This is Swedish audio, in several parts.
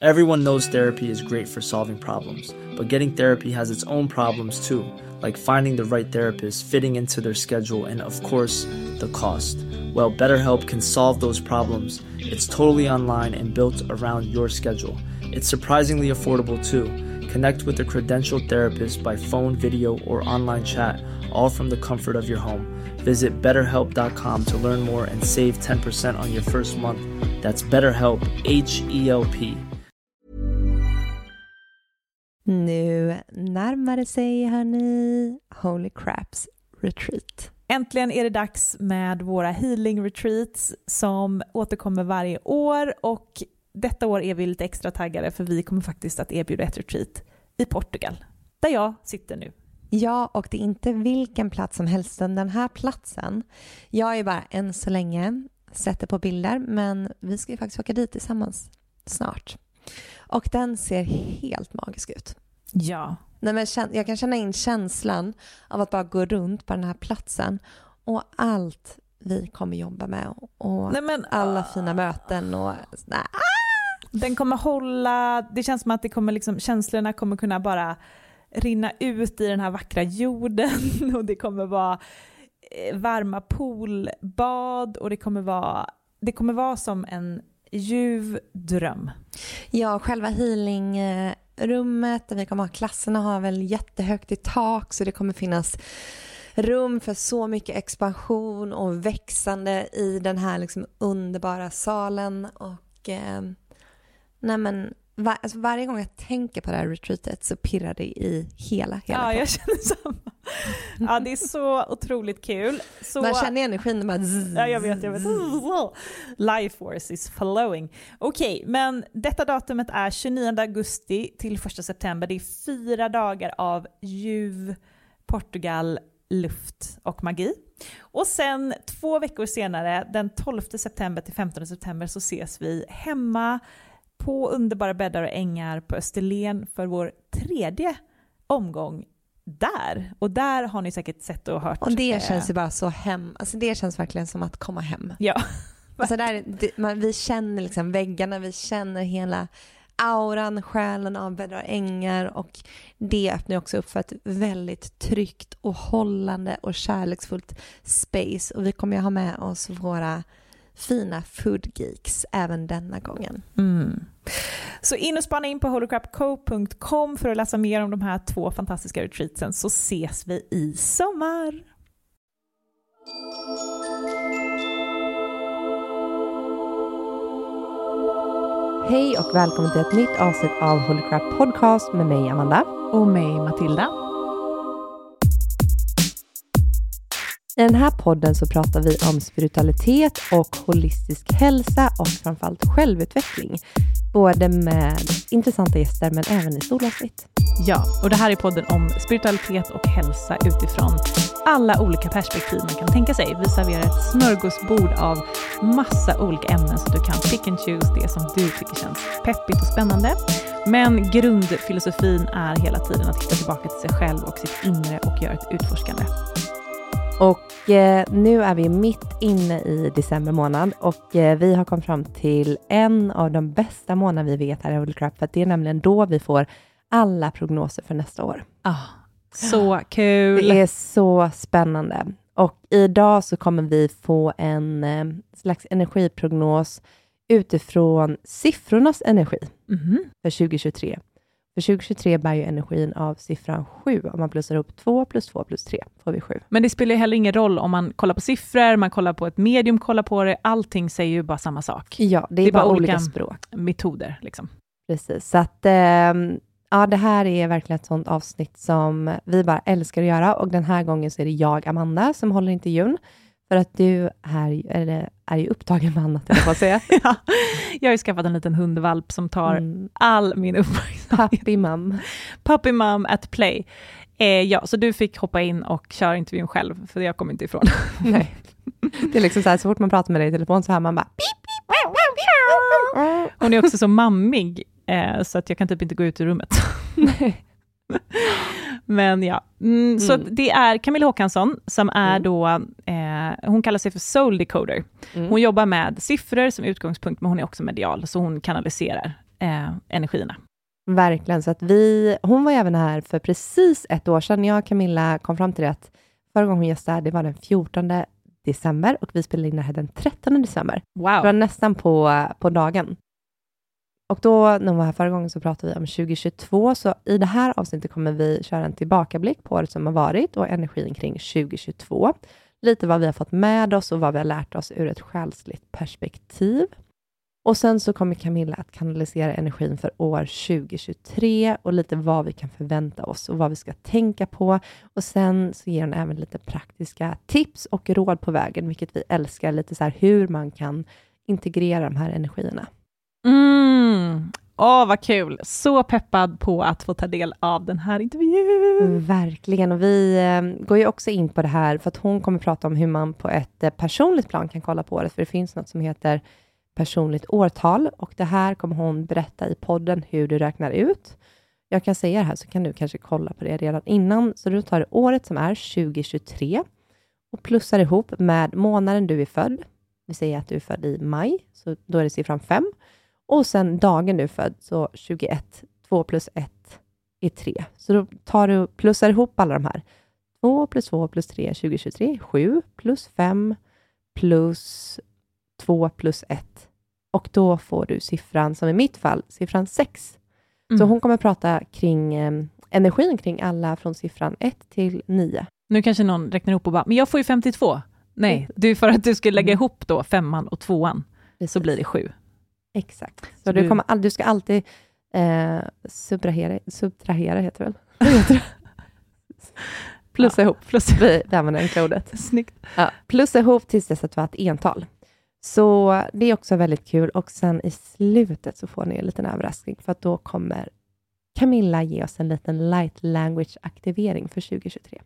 Everyone knows therapy is great for solving problems, but getting therapy has its own problems too, like finding the right therapist, fitting into their schedule, and of course, the cost. Well, BetterHelp can solve those problems. It's totally online and built around your schedule. It's surprisingly affordable too. Connect with a credentialed therapist by phone, video, or online chat, all from the comfort of your home. Visit BetterHelp.com to learn more and save 10% on your first month. That's BetterHelp, H-E-L-P. Nu närmar det sig, hörni, Holy Craps Retreat. Äntligen är det dags med våra healing retreats som återkommer varje år, och detta år är vi lite extra taggade för vi kommer faktiskt att erbjuda ett retreat i Portugal, där jag sitter nu. Ja, och det är inte vilken plats som helst. Den här platsen, jag är bara än så länge sätter på bilder, men vi ska ju faktiskt åka dit tillsammans snart. Och den ser helt magisk ut. Ja. Nej, men jag kan känna in känslan av att bara gå runt på den här platsen och allt vi kommer jobba med och alla fina möten och den kommer hålla, det känns som att det kommer liksom, känslorna kommer kunna bara rinna ut i den här vackra jorden, och det kommer vara varma poolbad, och det kommer vara som en ljuv dröm. Ja, själva healingrummet där vi kommer ha klasserna har väl jättehögt i tak, så det kommer finnas rum för så mycket expansion och växande i den här liksom underbara salen. Och varje gång jag tänker på det här retreatet så pirrar det i hela Ja, jag känner samma. Ja, det är så otroligt kul. Man känner energin bara ja, jag vet. Life force is flowing. Okej, men detta datumet är 29 augusti till 1 september. Det är 4 dagar av ljuv Portugal, luft och magi. Och sen 2 veckor senare, den 12 september till 15 september, så ses vi hemma på underbara bäddar och ängar på Österlen för vår 3:e omgång där. Och där har ni säkert sett och hört. Och det känns ju bara så hem. Alltså det känns verkligen som att komma hem. Ja. Alltså vi känner liksom väggarna, vi känner hela auran, själen av bäddar och ängar, och det öppnar också upp för ett väldigt tryggt och hållande och kärleksfullt space. Och vi kommer ju ha med oss våra fina food geeks även denna gången. Så in och spana in på holycrapco.com för att läsa mer om de här 2 fantastiska retreatsen, så ses vi i sommar. Hej och välkommen till ett nytt avsnitt av Holy Crap Podcast med mig Amanda och mig Matilda. I den här podden så pratar vi om spiritualitet och holistisk hälsa och framförallt självutveckling. Både med intressanta gäster men även i solavsnitt. Ja, och det här är podden om spiritualitet och hälsa utifrån alla olika perspektiv man kan tänka sig. Vi serverar ett smörgåsbord av massa olika ämnen så du kan pick and choose det som du tycker känns peppigt och spännande. Men grundfilosofin är hela tiden att hitta tillbaka till sig själv och sitt inre och göra ett utforskande. Och nu är vi mitt inne i december månad och vi har kommit fram till en av de bästa månaderna vi vet här i Holy Crap, för att det är nämligen då vi får alla prognoser för nästa år. Så kul! Det är så spännande. Och idag så kommer vi få en slags energiprognos utifrån siffrornas energi för 2023. För 2023 bär ju energin av siffran 7. Om man plussar ihop 2 plus 2 plus 3 får vi 7. Men det spelar ju heller ingen roll om man kollar på siffror, man kollar på ett medium, kollar på det. Allting säger ju bara samma sak. Ja, det är bara olika språk. Metoder liksom. Precis, så att ja, det här är verkligen ett sånt avsnitt som vi bara älskar att göra. Och den här gången så är det jag, Amanda, som håller intervjun. För att du är ju upptagen med annat, jag får säga. Ja, jag har ju skaffat en liten hundvalp som tar all min uppmärksamhet. Puppy mom at play. Ja, så du fick hoppa in och köra intervjun själv, för jag kommer inte ifrån. Nej. Det är liksom så här, så fort man pratar med dig i telefon så hör man bara Hon är också så mammig, så att jag kan typ inte gå ut ur rummet. Nej. Men ja, så det är Camilla Håkansson som är då, hon kallar sig för soul decoder. Hon jobbar med siffror som utgångspunkt, men hon är också medial, så hon kanaliserar energierna. Verkligen, så att hon var även här för precis ett år sedan. Jag och Camilla kom fram till det att förra gången hon gästade, det var den 14 december och vi spelade in det här den 13 december. Wow. Det var nästan på dagen. Och då, när hon var här förra gången, så pratade vi om 2022. Så i det här avsnittet kommer vi köra en tillbakablick på året som har varit och energin kring 2022. Lite vad vi har fått med oss och vad vi har lärt oss ur ett själsligt perspektiv. Och sen så kommer Camilla att kanalisera energin för år 2023 och lite vad vi kan förvänta oss och vad vi ska tänka på. Och sen så ger hon även lite praktiska tips och råd på vägen, vilket vi älskar, lite så här hur man kan integrera de här energierna. Vad kul! Så peppad på att få ta del av den här intervjun. Verkligen, och vi går ju också in på det här för att hon kommer prata om hur man på ett personligt plan kan kolla på året, för det finns något som heter personligt årtal och det här kommer hon berätta i podden hur du räknar ut. Jag kan säga det här så kan du kanske kolla på det redan innan, så du tar året som är 2023 och plussar ihop med månaden du är född. Vi säger att du är född i maj, så då är det siffran 5. Och sen dagen du är född, så 21, 2 plus 1 är 3. Så då tar du plussar ihop alla de här. 2 plus 2 plus 3 är 2023, 7 plus 5 plus 2 plus 1. Och då får du siffran, som i mitt fall, siffran 6. Så hon kommer prata kring energin kring alla från siffran 1 till 9. Nu kanske någon räknar ihop och bara, men jag får ju 52. Nej, det är för att du ska lägga ihop då 5:an och 2:an. Så blir det 7. Exakt. Så du ska alltid subtrahera heter det väl? Plussa ihop. Vi använder enkla ordet. Snyggt. Ja, plussa ihop tills dess att du har ett ental. Så det är också väldigt kul. Och sen i slutet så får ni en liten överraskning. För att då kommer Camilla ge oss en liten light language aktivering för 2023.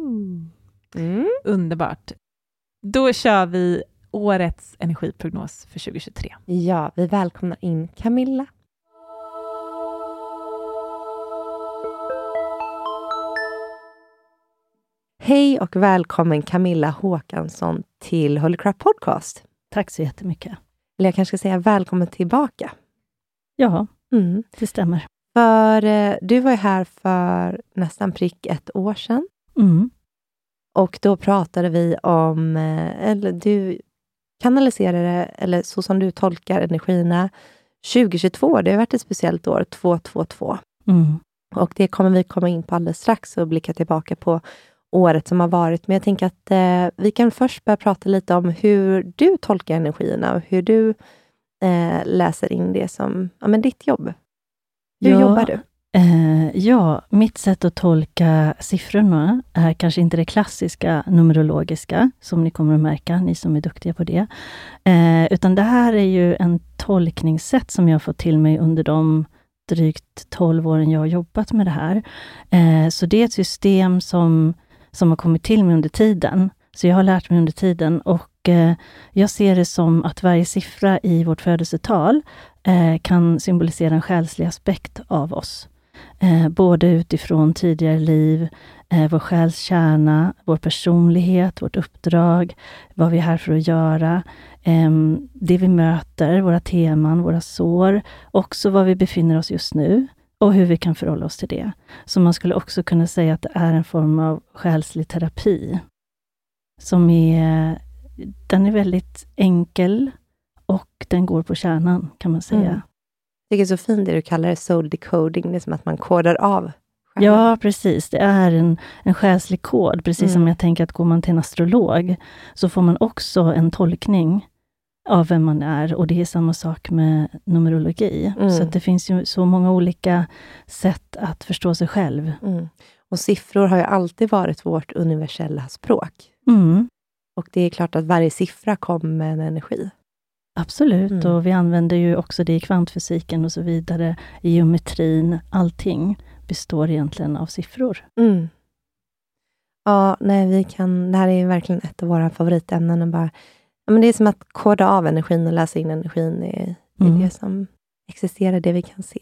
Underbart. Då kör vi årets energiprognos för 2023. Ja, vi välkomnar in Camilla. Hej och välkommen Camilla Håkansson till Holy Crap Podcast. Tack så jättemycket. Eller jag kanske ska säga välkommen tillbaka. Ja, det stämmer. För du var ju här för nästan prick ett år sedan. Och då pratade vi om, eller du kanaliserade, eller så som du tolkar energierna, 2022, det har varit ett speciellt år, 222. Och det kommer vi komma in på alldeles strax och blicka tillbaka på året som har varit. Men jag tänker att vi kan först börja prata lite om hur du tolkar energierna och hur du läser in det som ditt jobb. Hur jobbar du? Mitt sätt att tolka siffrorna är kanske inte det klassiska numerologiska, som ni kommer att märka, ni som är duktiga på det. Utan det här är ju en tolkningssätt som jag har fått till mig under de drygt 12 åren jag har jobbat med det här. Så det är ett system som har kommit till mig under tiden. Så jag har lärt mig under tiden och jag ser det som att varje siffra i vårt födelsetal kan symbolisera en själslig aspekt av oss. Både utifrån tidigare liv, vår själs kärna, vår personlighet, vårt uppdrag, vad vi är här för att göra, det vi möter, våra teman, våra sår, också var vi befinner oss just nu och hur vi kan förhålla oss till det. Så man skulle också kunna säga att det är en form av själslig terapi den är väldigt enkel och den går på kärnan, kan man säga. Det är så fint det du kallar det, soul decoding. Det är som att man kodar av själv. Ja, precis. Det är en själslig kod. Precis som jag tänker att går man till en astrolog så får man också en tolkning av vem man är. Och det är samma sak med numerologi. Så att det finns ju så många olika sätt att förstå sig själv. Och siffror har ju alltid varit vårt universella språk. Och det är klart att varje siffra kommer med en energi. Absolut, och vi använder ju också det i kvantfysiken och så vidare, i geometrin, allting består egentligen av siffror. Ja, nej, det här är verkligen ett av våra favoritämnen. Och bara, men det är som att koda av energin och läsa in energin i det som existerar, det vi kan se.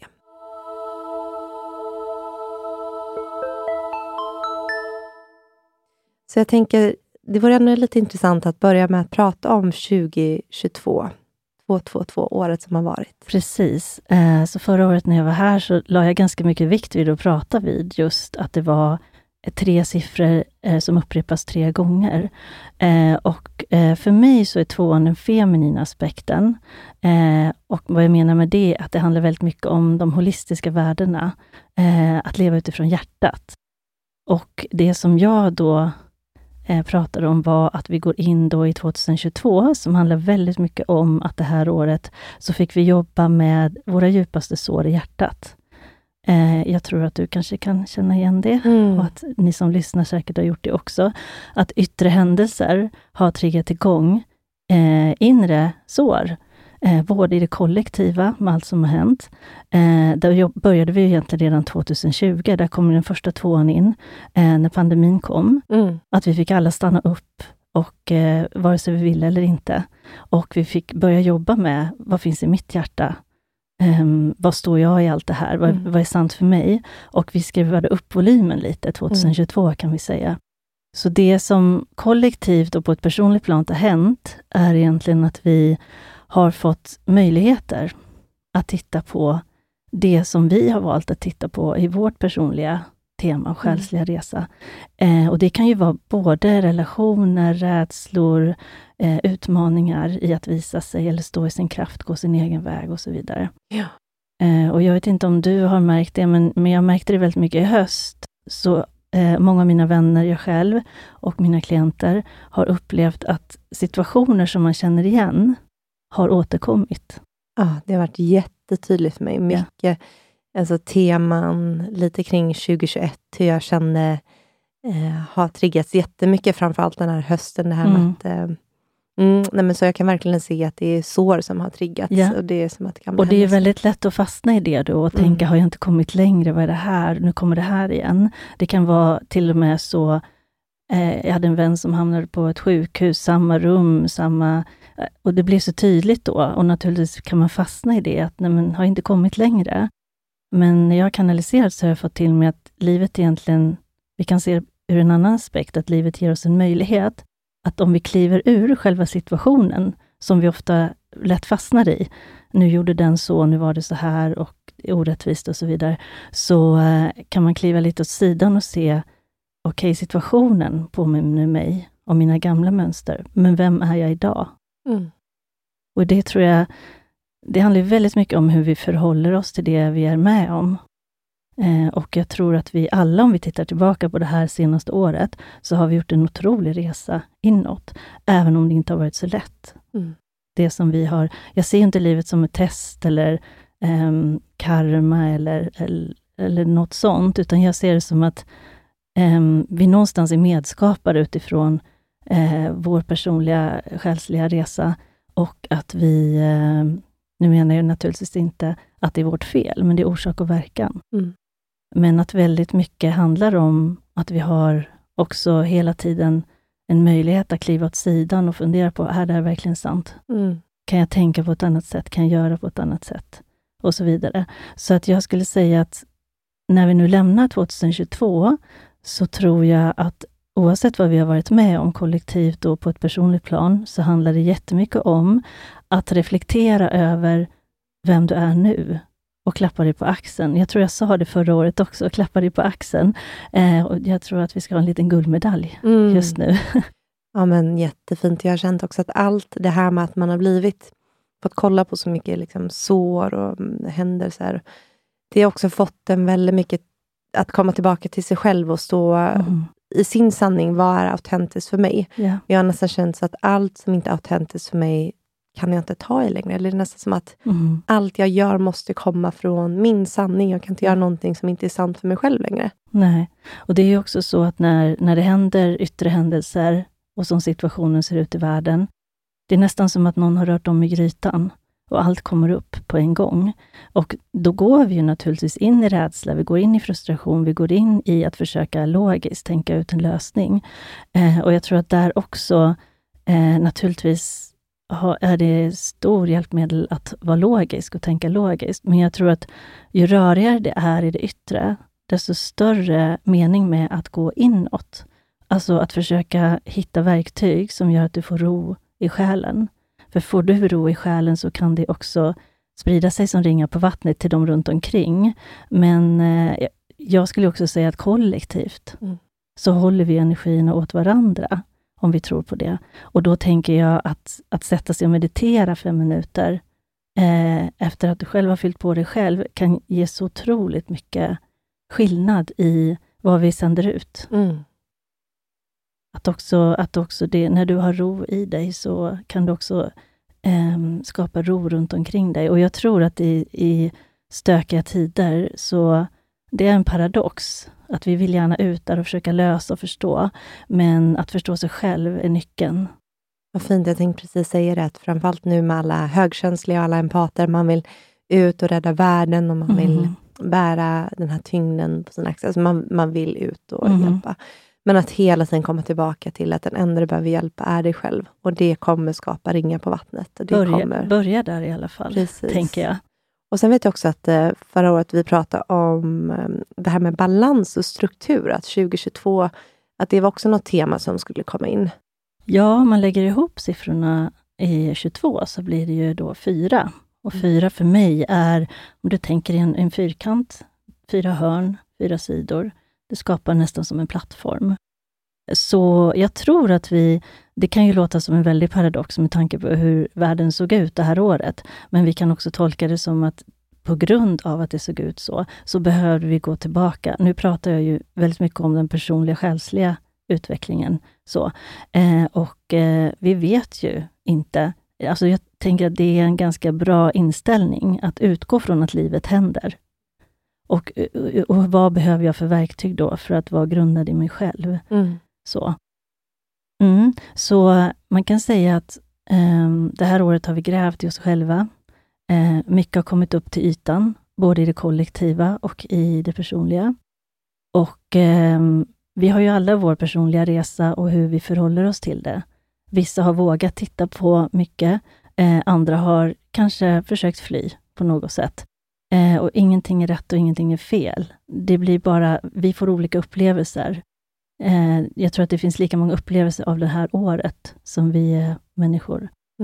Så jag tänker, det vore ändå lite intressant att börja med att prata om 2022. 222 året som har varit. Precis. Så förra året när jag var här så la jag ganska mycket vikt vid att prata vid just att det var 3 siffror som upprepas 3 gånger. Och för mig så är 2 den feminina aspekten. Och vad jag menar med det är att det handlar väldigt mycket om de holistiska värdena. Att leva utifrån hjärtat. Och det som jag då pratade om var att vi går in då i 2022 som handlar väldigt mycket om att det här året så fick vi jobba med våra djupaste sår i hjärtat. Jag tror att du kanske kan känna igen det och att ni som lyssnar säkert har gjort det också. Att yttre händelser har triggat igång inre sår. Både i det kollektiva med allt som har hänt. Där började vi egentligen redan 2020. Där kom den första 2:an in när pandemin kom. Att vi fick alla stanna upp och vare sig vi ville eller inte. Och vi fick börja jobba med vad finns i mitt hjärta. Vad står jag i allt det här? Vad är sant för mig? Och vi skruvade upp volymen lite 2022 kan vi säga. Så det som kollektivt och på ett personligt plan har hänt är egentligen att vi har fått möjligheter att titta på det som vi har valt att titta på i vårt personliga tema och själsliga resa. Och det kan ju vara både relationer, rädslor, utmaningar i att visa sig eller stå i sin kraft, gå sin egen väg och så vidare. Ja. Och jag vet inte om du har märkt det, men jag märkte det väldigt mycket i höst. Så många av mina vänner, jag själv och mina klienter har upplevt att situationer som man känner igen har återkommit. Ja, det har varit jättetydligt för mig. Mycket alltså teman lite kring 2021. Hur jag kände har triggats jättemycket. Framförallt den här hösten. Det här med att, nej men så jag kan verkligen se att det är sår som har triggats. Ja. Och det är som att det kan och det är väldigt lätt att fastna i det då. Och tänka, har jag inte kommit längre? Vad är det här? Nu kommer det här igen. Det kan vara till och med så. Jag hade en vän som hamnade på ett sjukhus. Samma rum, och det blev så tydligt då. Och naturligtvis kan man fastna i det. Att nej, men har inte kommit längre. Men när jag har kanaliserat så har jag fått till mig att livet egentligen, vi kan se ur en annan aspekt, att livet ger oss en möjlighet att om vi kliver ur själva situationen, som vi ofta lätt fastnar i, nu gjorde den så, nu var det så här och orättvist och så vidare, så kan man kliva lite åt sidan och se, okej, situationen påminner mig om mina gamla mönster, men vem är jag idag? Och det tror jag, det handlar väldigt mycket om hur vi förhåller oss till det vi är med om. Och jag tror att vi alla, om vi tittar tillbaka på det här senaste året, så har vi gjort en otrolig resa inåt. Även om det inte har varit så lätt. Det som vi har, jag ser inte livet som ett test eller karma eller något sånt. Utan jag ser det som att vi någonstans är medskapare utifrån vår personliga själsliga resa. Och att vi, nu menar jag naturligtvis inte att det är vårt fel, men det är orsak och verkan. Men att väldigt mycket handlar om att vi har också hela tiden en möjlighet att kliva åt sidan och fundera på, är det här verkligen sant? Kan jag tänka på ett annat sätt? Kan jag göra på ett annat sätt? Och så vidare. Så att jag skulle säga att när vi nu lämnar 2022 så tror jag att oavsett vad vi har varit med om kollektivt och på ett personligt plan, så handlar det jättemycket om att reflektera över vem du är nu och klappa dig på axeln. Jag tror jag sa det förra året också, klappa dig på axeln. Och jag tror att vi ska ha en liten guldmedalj just nu. Ja, men jättefint. Jag har känt också att allt det här med att man har fått kolla på så mycket liksom, sår och händelser. Det har också fått en väldigt mycket att komma tillbaka till sig själv och stå i sin sanning. Vad är autentiskt för mig? Yeah. Jag har nästan känt så att allt som inte är autentiskt för mig kan jag inte ta i längre. Eller det är nästan som att allt jag gör måste komma från min sanning. Jag kan inte göra någonting som inte är sant för mig själv längre. Nej, och det är ju också så att när det händer yttre händelser och som situationen ser ut i världen, det är nästan som att någon har rört om i grytan och allt kommer upp på en gång. Och då går vi ju naturligtvis in i rädsla, vi går in i frustration, vi går in i att försöka logiskt tänka ut en lösning. Och jag tror att där också naturligtvis är det stor hjälpmedel att vara logisk och tänka logiskt. Men jag tror att ju rörigare det är i det yttre, desto större mening med att gå inåt. Alltså att försöka hitta verktyg som gör att du får ro i själen. För får du ro i själen så kan det också sprida sig som ringar på vattnet till de runt omkring. Men jag skulle också säga att kollektivt så håller vi energierna åt varandra, om vi tror på det. Och då tänker jag att sätta sig och meditera 5 minuter efter att du själv har fyllt på dig själv kan ge så otroligt mycket skillnad i vad vi sänder ut. Att också det, när du har ro i dig så kan du också skapa ro runt omkring dig. Och jag tror att i stökiga tider så det är en paradox att vi vill gärna ut där och försöka lösa och förstå, men att förstå sig själv är nyckeln. Vad fint, jag tänkte precis säga det, att framförallt nu med alla högkänsliga och alla empater, man vill ut och rädda världen och man vill bära den här tyngden på sina axlar. Alltså man vill ut och hjälpa. Men att hela tiden komma tillbaka till att den enda du behöver hjälpa är dig själv. Och det kommer skapa ringar på vattnet. Och det börja där i alla fall, precis. Tänker jag. Och sen vet jag också att förra året vi pratade om det här med balans och struktur. Att 2022, att det var också något tema som skulle komma in. Ja, om man lägger ihop siffrorna i 22 så blir det ju då 4. Och 4 för mig är, om du tänker en fyrkant, 4 hörn, 4 sidor. Det skapar nästan som en plattform. Så jag tror att det kan ju låta som en väldig paradox med tanke på hur världen såg ut det här året. Men vi kan också tolka det som att på grund av att det såg ut så behövde vi gå tillbaka. Nu pratar jag ju väldigt mycket om den personliga själsliga utvecklingen. Vi vet ju inte, alltså jag tänker att det är en ganska bra inställning att utgå från att livet händer. Och vad behöver jag för verktyg då för att vara grundad i mig själv? Så man kan säga att det här året har vi grävt i oss själva. Mycket har kommit upp till ytan, både i det kollektiva och i det personliga. Och vi har ju alla vår personliga resa och hur vi förhåller oss till det. Vissa har vågat titta på mycket, andra har kanske försökt fly på något sätt. Och ingenting är rätt och ingenting är fel. Det blir bara, vi får olika upplevelser. Jag tror att det finns lika många upplevelser av det här året som vi är människor.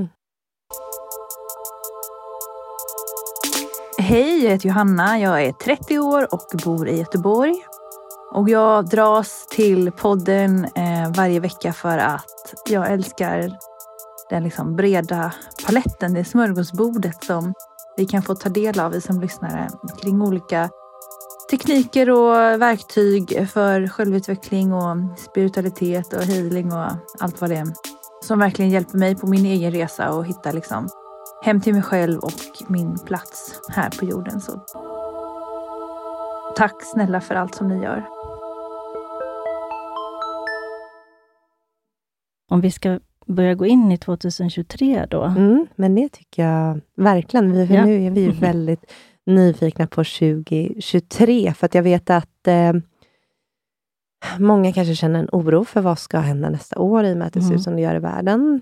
Hej, jag heter Johanna. Jag är 30 år och bor i Göteborg. Och jag dras till podden varje vecka för att jag älskar den liksom breda paletten, det smörgåsbordet som vi kan få ta del av, vi som lyssnare, kring olika tekniker och verktyg för självutveckling och spiritualitet och healing och allt vad det är. Som verkligen hjälper mig på min egen resa och hitta liksom hem till mig själv och min plats här på jorden. Så tack snälla för allt som ni gör. Om vi ska börja gå in i 2023 då. Men det tycker jag verkligen. Nu är vi väldigt nyfikna på 2023. För att jag vet att många kanske känner en oro för vad ska hända nästa år i och med att det ser ut som det gör i världen.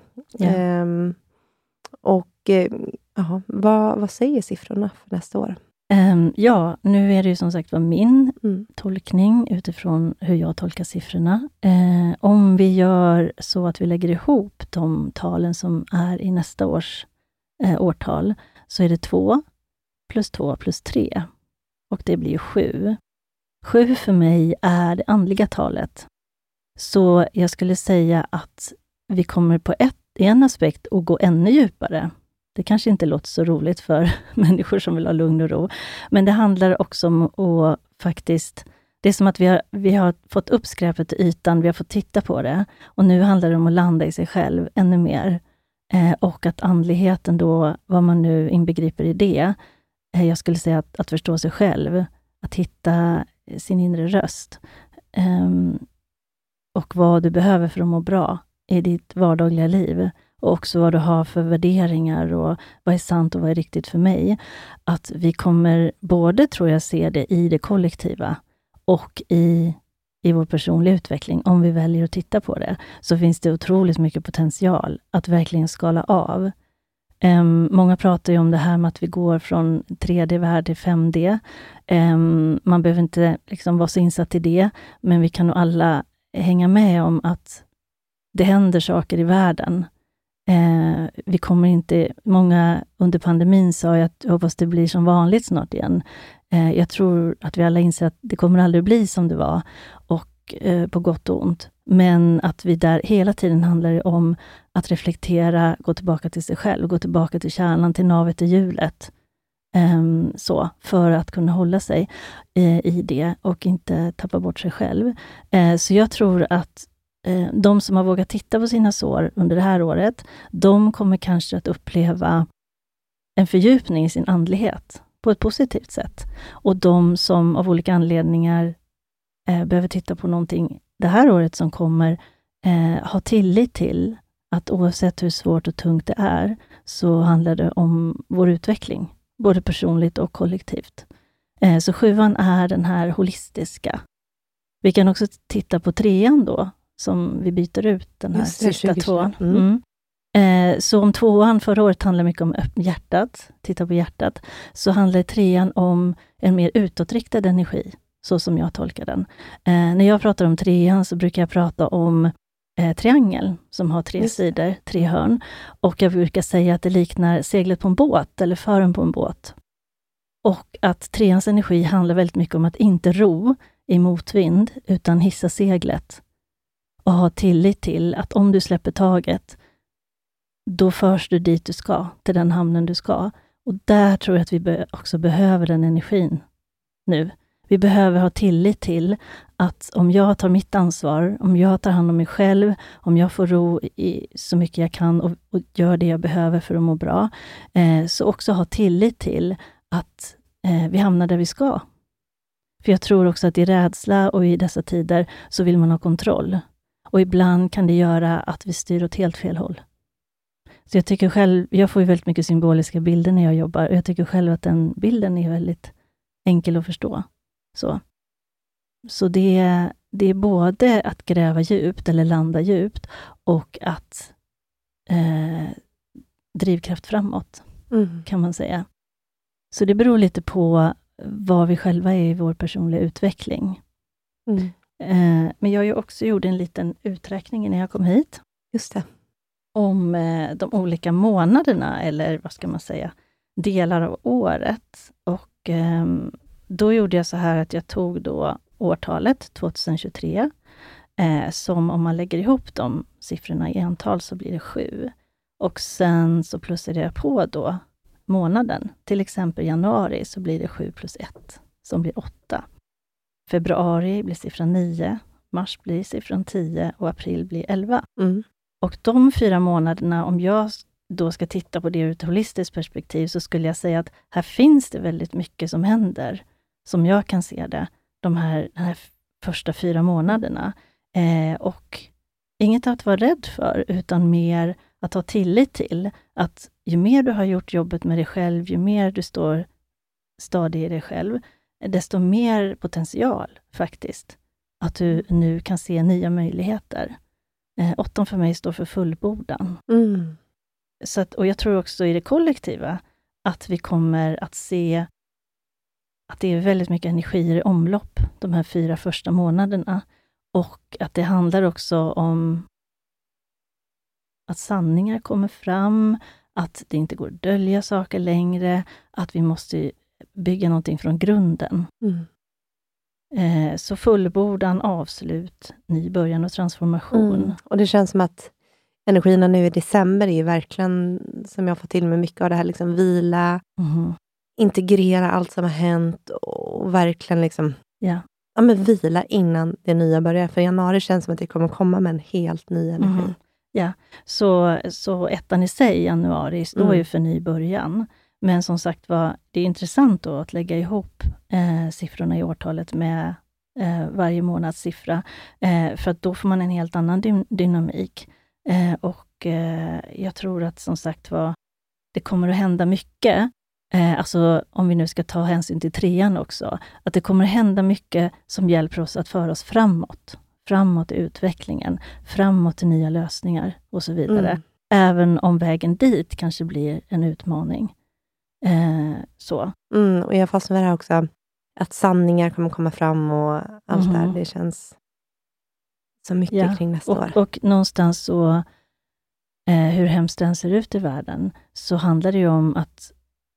Vad säger siffrorna för nästa år? Nu är det ju som sagt var min tolkning utifrån hur jag tolkar siffrorna. Om vi gör så att vi lägger ihop de talen som är i nästa års årtal, så är det 2 plus 2 plus 3. Och det blir 7. 7 för mig är det andliga talet. Så jag skulle säga att vi kommer på en aspekt att gå ännu djupare. Det kanske inte låter så roligt för människor som vill ha lugn och ro. Men det handlar också om att faktiskt... Det är som att vi har fått upp skräpet till ytan, vi har fått titta på det. Och nu handlar det om att landa i sig själv ännu mer. Och att andligheten då, vad man nu inbegriper i det. Jag skulle säga att förstå sig själv. Att hitta sin inre röst. Och vad du behöver för att må bra i ditt vardagliga liv. Och också vad du har för värderingar och vad är sant och vad är riktigt för mig. Att vi kommer både, tror jag, se det i det kollektiva och i vår personliga utveckling. Om vi väljer att titta på det så finns det otroligt mycket potential att verkligen skala av. Många pratar ju om det här med att vi går från 3D-värld till 5D. Man behöver inte liksom vara så insatt i det, men vi kan nog alla hänga med om att det händer saker i världen. Vi kommer inte, många under pandemin sa att jag hoppas det blir som vanligt snart igen. Jag tror att vi alla inser att det kommer aldrig bli som det var, och på gott och ont. Men att vi där hela tiden handlar om att reflektera, gå tillbaka till sig själv, gå tillbaka till kärnan, till navet i hjulet. Så, för att kunna hålla sig i det och inte tappa bort sig själv. Så jag tror att de som har vågat titta på sina sår under det här året, de kommer kanske att uppleva en fördjupning i sin andlighet på ett positivt sätt. Och de som av olika anledningar behöver titta på någonting det här året som kommer, ha tillit till att oavsett hur svårt och tungt det är, så handlar det om vår utveckling, både personligt och kollektivt. Så 7:an är den här holistiska. Vi kan också titta på 3:an då, som vi byter ut den här sista 2:an. Så om 2:an förra året handlar mycket om hjärtat, titta på hjärtat, så handlar 3:an om en mer utåtriktad energi, så som jag tolkar den. När jag pratar om 3:an så brukar jag prata om triangel som har 3 sidor, 3 hörn. Och jag brukar säga att det liknar seglet på en båt eller fören på en båt. Och att 3:ans energi handlar väldigt mycket om att inte ro i motvind, utan hissa seglet. Och ha tillit till att om du släpper taget, då förs du dit du ska, till den hamnen du ska. Och där tror jag att vi också behöver den energin nu. Vi behöver ha tillit till att om jag tar mitt ansvar, om jag tar hand om mig själv, om jag får ro i så mycket jag kan och gör det jag behöver för att må bra, så också ha tillit till att vi hamnar där vi ska. För jag tror också att i rädsla och i dessa tider så vill man ha kontroll. Och ibland kan det göra att vi styr åt helt fel håll. Så jag tycker själv, jag får ju väldigt mycket symboliska bilder när jag jobbar, och jag tycker själv att den bilden är väldigt enkel att förstå. Så det är både att gräva djupt eller landa djupt, och att drivkraft framåt, kan man säga. Så det beror lite på vad vi själva är i vår personliga utveckling. Men jag har ju också gjort en liten uträkning när jag kom hit. Just det. Om de olika månaderna, eller vad ska man säga, delar av året. Och då gjorde jag så här att jag tog då årtalet 2023, som om man lägger ihop de siffrorna i antal så blir det 7. Och sen så plussade jag på då månaden. Till exempel januari så blir det 7 + 1 som blir 8. Februari blir siffran 9, mars blir siffran 10 och april blir 11. Och de 4 månaderna, om jag då ska titta på det ur ett holistiskt perspektiv, så skulle jag säga att här finns det väldigt mycket som händer, som jag kan se det, den här första 4 månaderna. Och inget att vara rädd för, utan mer att ha tillit till att ju mer du har gjort jobbet med dig själv, ju mer du står stadig i dig själv, desto mer potential faktiskt. Att du nu kan se nya möjligheter. 8 för mig står för fullbordan. Så att, och jag tror också i det kollektiva att vi kommer att se att det är väldigt mycket energier i omlopp de här 4 första månaderna. Och att det handlar också om att sanningar kommer fram, att det inte går att dölja saker längre, att vi måste bygga någonting från grunden. Så fullbordan, avslut, ny början och transformation. Och det känns som att energierna nu i december är verkligen, som jag får till mig mycket av det här, liksom vila, integrera allt som har hänt och verkligen liksom men vila innan det nya börjar. För januari känns som att det kommer komma med en helt ny energi. Ja, så 1:an i sig, januari, står ju för ny början. Men som sagt var, det är intressant då att lägga ihop siffrorna i årtalet med varje månads siffra. För att då får man en helt annan dynamik. Och jag tror att som sagt var, det kommer att hända mycket. Alltså om vi nu ska ta hänsyn till 3:an också. Att det kommer att hända mycket som hjälper oss att föra oss framåt. Framåt i utvecklingen. Framåt till nya lösningar och så vidare. Även om vägen dit kanske blir en utmaning. Och jag fastnar med det här också, att sanningar kommer komma fram och allt där. Det känns så mycket kring nästa år. Och någonstans så hur hemskt den ser ut i världen, så handlar det ju om att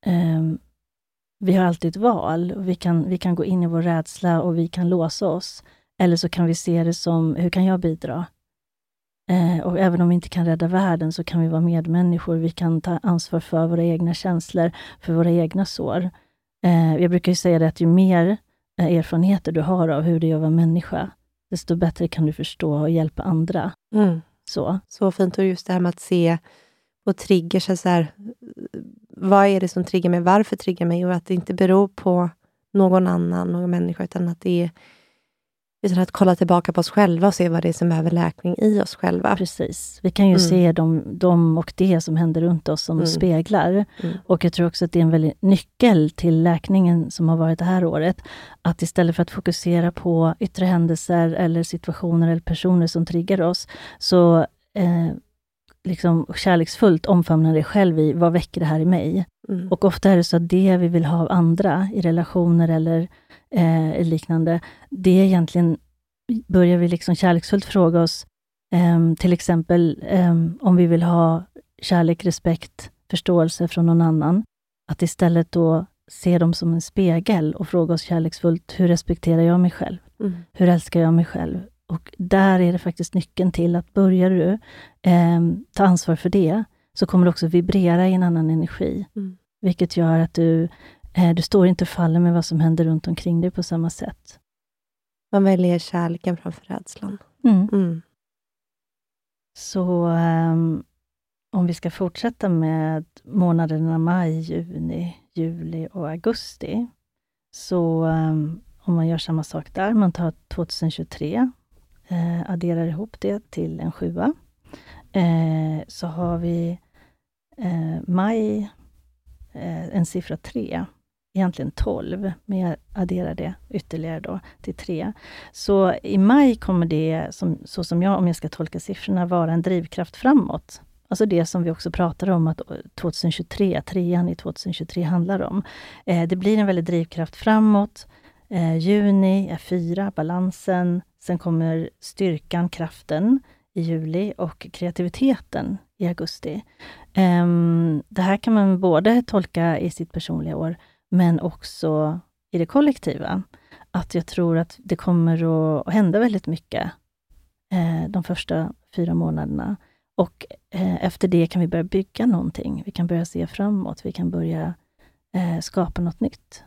vi har alltid ett val. Och vi kan gå in i vår rädsla och vi kan låsa oss. Eller så kan vi se det som, hur kan jag bidra? Och även om vi inte kan rädda världen så kan vi vara medmänniskor. Vi kan ta ansvar för våra egna känslor, för våra egna sår. Jag brukar ju säga det att ju mer erfarenheter du har av hur det är att vara människa, desto bättre kan du förstå och hjälpa andra. Så fint. Och just det här med att se och trigger sig så här, vad är det som triggar mig? Varför triggar mig? Och att det inte beror på någon annan, någon människa, utan att kolla tillbaka på oss själva och se vad det är som behöver läkning i oss själva. Precis. Vi kan ju se de och det som händer runt oss som speglar. Och jag tror också att det är en väldigt nyckel till läkningen som har varit det här året. Att istället för att fokusera på yttre händelser eller situationer eller personer som triggar oss, så liksom kärleksfullt omfamna dig själv i vad väcker det här i mig. Och ofta är det så att det vi vill ha av andra i relationer eller liknande, det är egentligen, börjar vi liksom kärleksfullt fråga oss, till exempel om vi vill ha kärlek, respekt, förståelse från någon annan, att istället då se dem som en spegel och fråga oss kärleksfullt, hur respekterar jag mig själv? Hur älskar jag mig själv? Och där är det faktiskt nyckeln till att börjar du ta ansvar för det, så kommer du också vibrera i en annan energi. Vilket gör att du står inte och faller med vad som händer runt omkring dig på samma sätt. Man väljer kärleken framför rädslan. Så om vi ska fortsätta med månaderna maj, juni, juli och augusti. Så om man gör samma sak där, man tar 2023, adderar ihop det till en 7. Så har vi maj, en siffra 3. Egentligen 12, men jag adderar det ytterligare då till 3. Så i maj kommer det, så som jag, om jag ska tolka siffrorna, vara en drivkraft framåt. Alltså det som vi också pratar om att 2023, 3:an i 2023 handlar om. Det blir en väldigt drivkraft framåt. Juni är 4, balansen. Sen kommer styrkan, kraften i juli och kreativiteten i augusti. Det här kan man både tolka i sitt personliga år, men också i det kollektiva. Att jag tror att det kommer att hända väldigt mycket de första 4 månaderna. Och efter det kan vi börja bygga någonting. Vi kan börja se framåt. Vi kan börja skapa något nytt.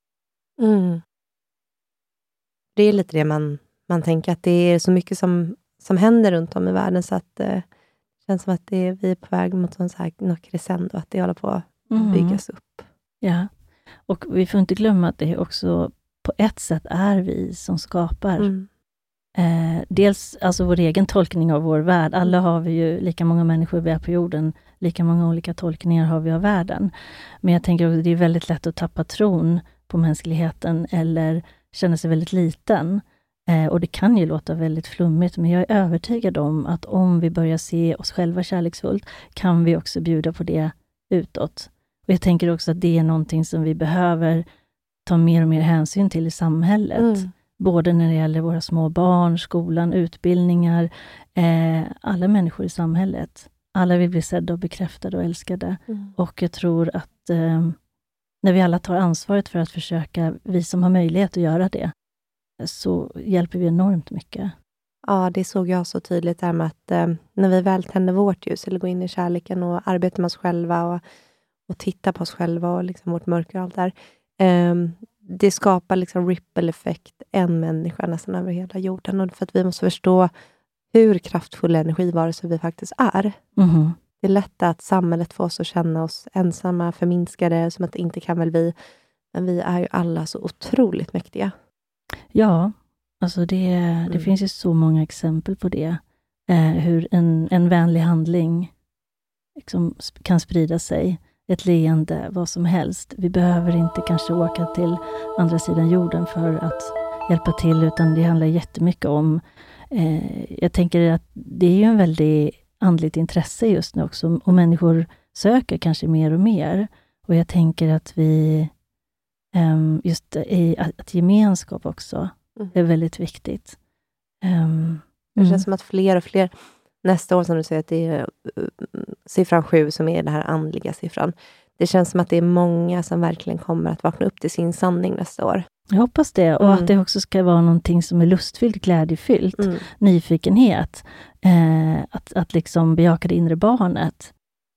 Det är lite det man tänker, att det är så mycket som händer runt om i världen, så att det känns som att vi är på väg mot något crescendo, att det håller på att byggas upp. Ja, och vi får inte glömma att det också på ett sätt är vi som skapar. Dels alltså vår egen tolkning av vår värld. Alla har vi ju, lika många människor vi är på jorden, lika många olika tolkningar har vi av världen. Men jag tänker också att det är väldigt lätt att tappa tron på mänskligheten eller känna sig väldigt liten. Och det kan ju låta väldigt flummigt, men jag är övertygad om att om vi börjar se oss själva kärleksfullt, kan vi också bjuda på det utåt. Och jag tänker också att det är någonting som vi behöver ta mer och mer hänsyn till i samhället. Både när det gäller våra små barn, skolan, utbildningar, alla människor i samhället. Alla vill bli sedda och bekräftade och älskade. Och jag tror att när vi alla tar ansvaret för att försöka, vi som har möjlighet att göra det, så hjälper vi enormt mycket. Ja, det såg jag så tydligt där med att när vi väl tänder vårt ljus eller går in i kärleken och arbetar med oss själva och tittar på oss själva och liksom vårt mörker och allt där. Det skapar liksom ripple-effekt, en människa nästan över hela jorden. Och för att vi måste förstå hur kraftfulla energivarelser vi faktiskt är. Det är lätt att samhället får oss att känna oss ensamma, förminskade, som att inte kan väl vi. Men vi är ju alla så otroligt mäktiga. Ja, alltså det finns ju så många exempel på det. Hur en vänlig handling liksom kan sprida sig. Ett leende, vad som helst. Vi behöver inte kanske åka till andra sidan jorden för att hjälpa till, utan det handlar jättemycket om, jag tänker att det är ju en väldigt andligt intresse just nu också, och människor söker kanske mer och mer. Och jag tänker att vi just att gemenskap också är väldigt viktigt. Det känns som att fler och fler nästa år som du säger att det är siffran 7 som är den här andliga siffran. Det känns som att det är många som verkligen kommer att vakna upp till sin sanning nästa år. Jag hoppas det. Och att det också ska vara någonting som är lustfyllt, glädjefyllt. Nyfikenhet. Att liksom bejaka det inre barnet.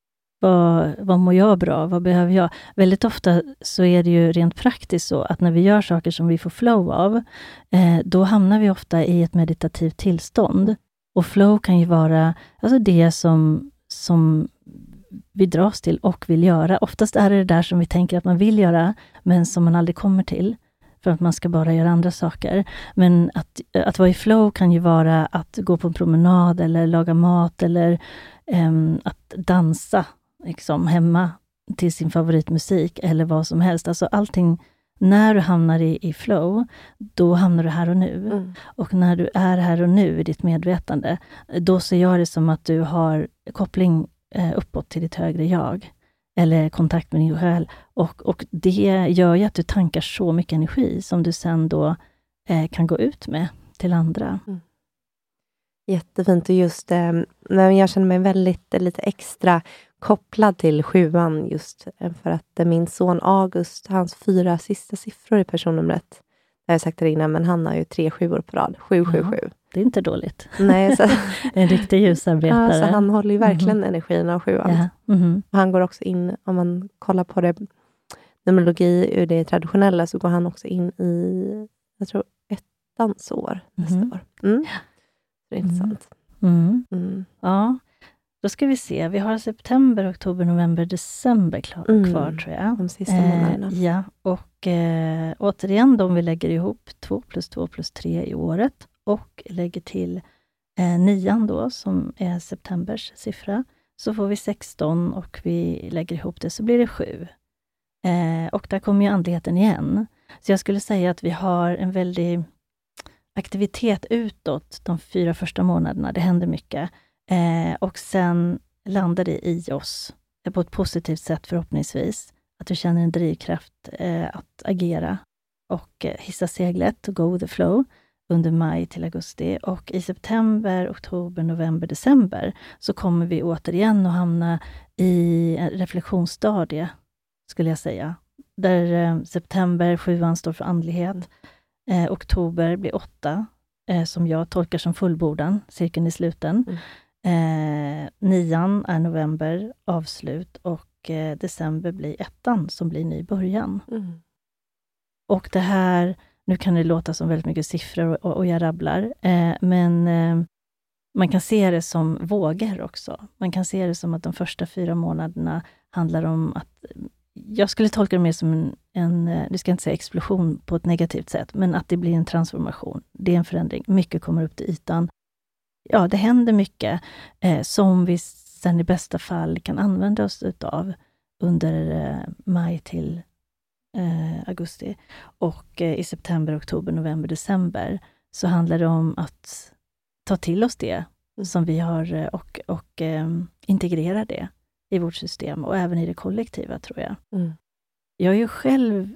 Vad mår jag bra? Vad behöver jag? Väldigt ofta så är det ju rent praktiskt så att när vi gör saker som vi får flow av, då hamnar vi ofta i ett meditativt tillstånd. Och flow kan ju vara alltså det som vi dras till och vill göra. Oftast är det där som vi tänker att man vill göra, men som man aldrig kommer till. För att man ska bara göra andra saker. Men att vara i flow kan ju vara att gå på en promenad eller laga mat eller att dansa liksom, hemma till sin favoritmusik eller vad som helst. Alltså allting, när du hamnar i flow, då hamnar du här och nu. Och när du är här och nu i ditt medvetande, då ser jag det som att du har koppling uppåt till ditt högre jag. Eller kontakt med din själ. Och det gör ju att du tankar så mycket energi som du sen då kan gå ut med till andra. Jättefint. Och just men jag känner mig väldigt lite extra kopplad till 7:an just för att min son August, hans 4 sista siffror i personnumret, jag har sagt det innan, men han har ju 3 7:or på rad. 777. Ja, det är inte dåligt. Nej, så, en riktig ljusarbetare. Ja, så han håller ju verkligen energin av 7:an. Ja. Och han går också in, om man kollar på det numerologi ur det traditionella, så går han också in i, jag tror, 1:ans år nästa år. Det är intressant. Ja, då ska vi se. Vi har september, oktober, november, december kvar tror jag. De sista månaderna. Ja, och återigen om vi lägger ihop 2 + 2 + 3 i året och lägger till 9 då, som är septembers siffra, så får vi 16 och vi lägger ihop det så blir det 7. Och där kommer ju andligheten igen. Så jag skulle säga att vi har en väldig aktivitet utåt de 4 första månaderna. Det händer mycket. Och sen landar det i oss på ett positivt sätt förhoppningsvis. Att du känner en drivkraft att agera och hissa seglet och go with the flow under maj till augusti. Och i september, oktober, november, december så kommer vi återigen att hamna i en reflektionsstadie, skulle jag säga. Där september 7:an står för andlighet. Oktober blir 8, som jag tolkar som fullbordan, cirkeln i sluten. 9 är november, avslut, och december blir 1 som blir ny början. Och det här, nu kan det låta som väldigt mycket siffror och jag rabblar, men man kan se det som vågor också. Man kan se det som att de första 4 månaderna handlar om att, jag skulle tolka det mer som du ska inte säga explosion på ett negativt sätt, men att det blir en transformation. Det är en förändring. Mycket kommer upp till ytan. Ja, det händer mycket som vi sen i bästa fall kan använda oss utav under maj till augusti. Och i september, oktober, november, december så handlar det om att ta till oss det som vi har och integrera det i vårt system och även i det kollektiva, tror jag. Jag har ju själv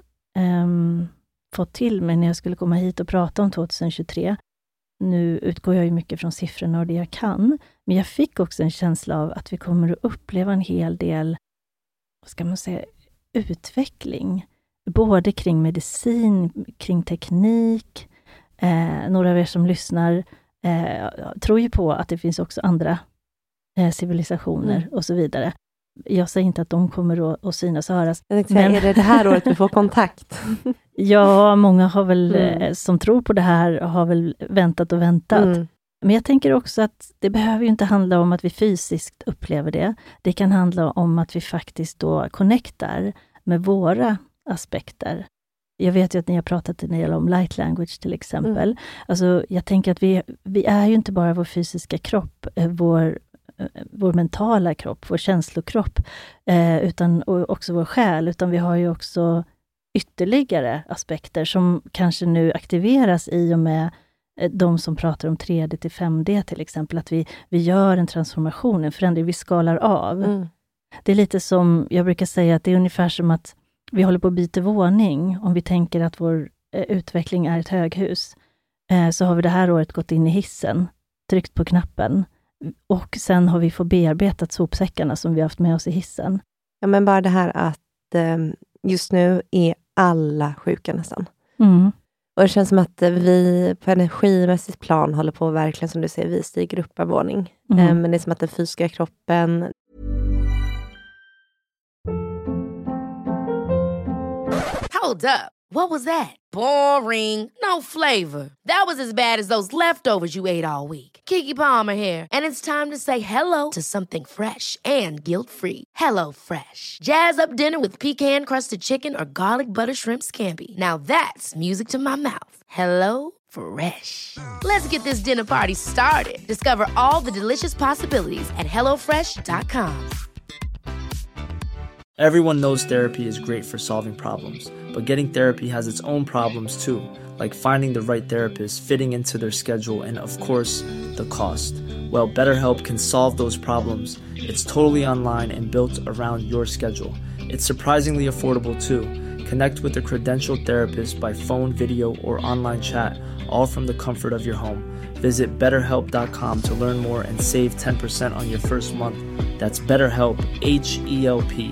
fått till mig när jag skulle komma hit och prata om 2023. Nu utgår jag ju mycket från siffrorna och det jag kan. Men jag fick också en känsla av att vi kommer att uppleva en hel del, vad ska man säga, utveckling. Både kring medicin, kring teknik. Några av er som lyssnar tror ju på att det finns också andra civilisationer och så vidare. Jag säger inte att de kommer att synas och höras. Men är det här året vi får kontakt? Ja, många har väl som tror på det här har väl väntat och väntat. Men jag tänker också att det behöver ju inte handla om att vi fysiskt upplever det. Det kan handla om att vi faktiskt då connectar med våra aspekter. Jag vet ju att ni har pratat en del om light language till exempel. Alltså jag tänker att vi är ju inte bara vår fysiska kropp, vår mentala kropp, vår känslokropp, utan också vår själ, utan vi har ju också ytterligare aspekter som kanske nu aktiveras i och med de som pratar om 3D till 5D till exempel, att vi gör en transformation, en förändring, vi skalar av. Det är lite som, jag brukar säga att det är ungefär som att vi håller på att byta våning. Om vi tänker att vår utveckling är ett höghus, så har vi det här året gått in i hissen, tryckt på knappen, Och sen har vi fått bearbetat sopsäckarna som vi har haft med oss i hissen. Ja, men bara det här att just nu är alla sjuka nästan. Mm. Och det känns som att vi på energimässigt plan håller på verkligen, som du säger, vi stiger upp en våning. Men det är som att den fysiska kroppen... Hold up. What was that? Boring. No flavor. That was as bad as those leftovers you ate all week. Keke Palmer here. And it's time to say hello to something fresh and guilt-free. Hello Fresh. Jazz up dinner with pecan-crusted chicken or garlic butter shrimp scampi. Now that's music to my mouth. Hello Fresh. Let's get this dinner party started. Discover all the delicious possibilities at hellofresh.com. Everyone knows therapy is great for solving problems, but getting therapy has its own problems too, like finding the right therapist, fitting into their schedule, and of course, the cost. Well, BetterHelp can solve those problems. It's totally online and built around your schedule. It's surprisingly affordable too. Connect with a credentialed therapist by phone, video, or online chat, all from the comfort of your home. Visit BetterHelp.com to learn more and save 10% on your first month. That's BetterHelp, H-E-L-P.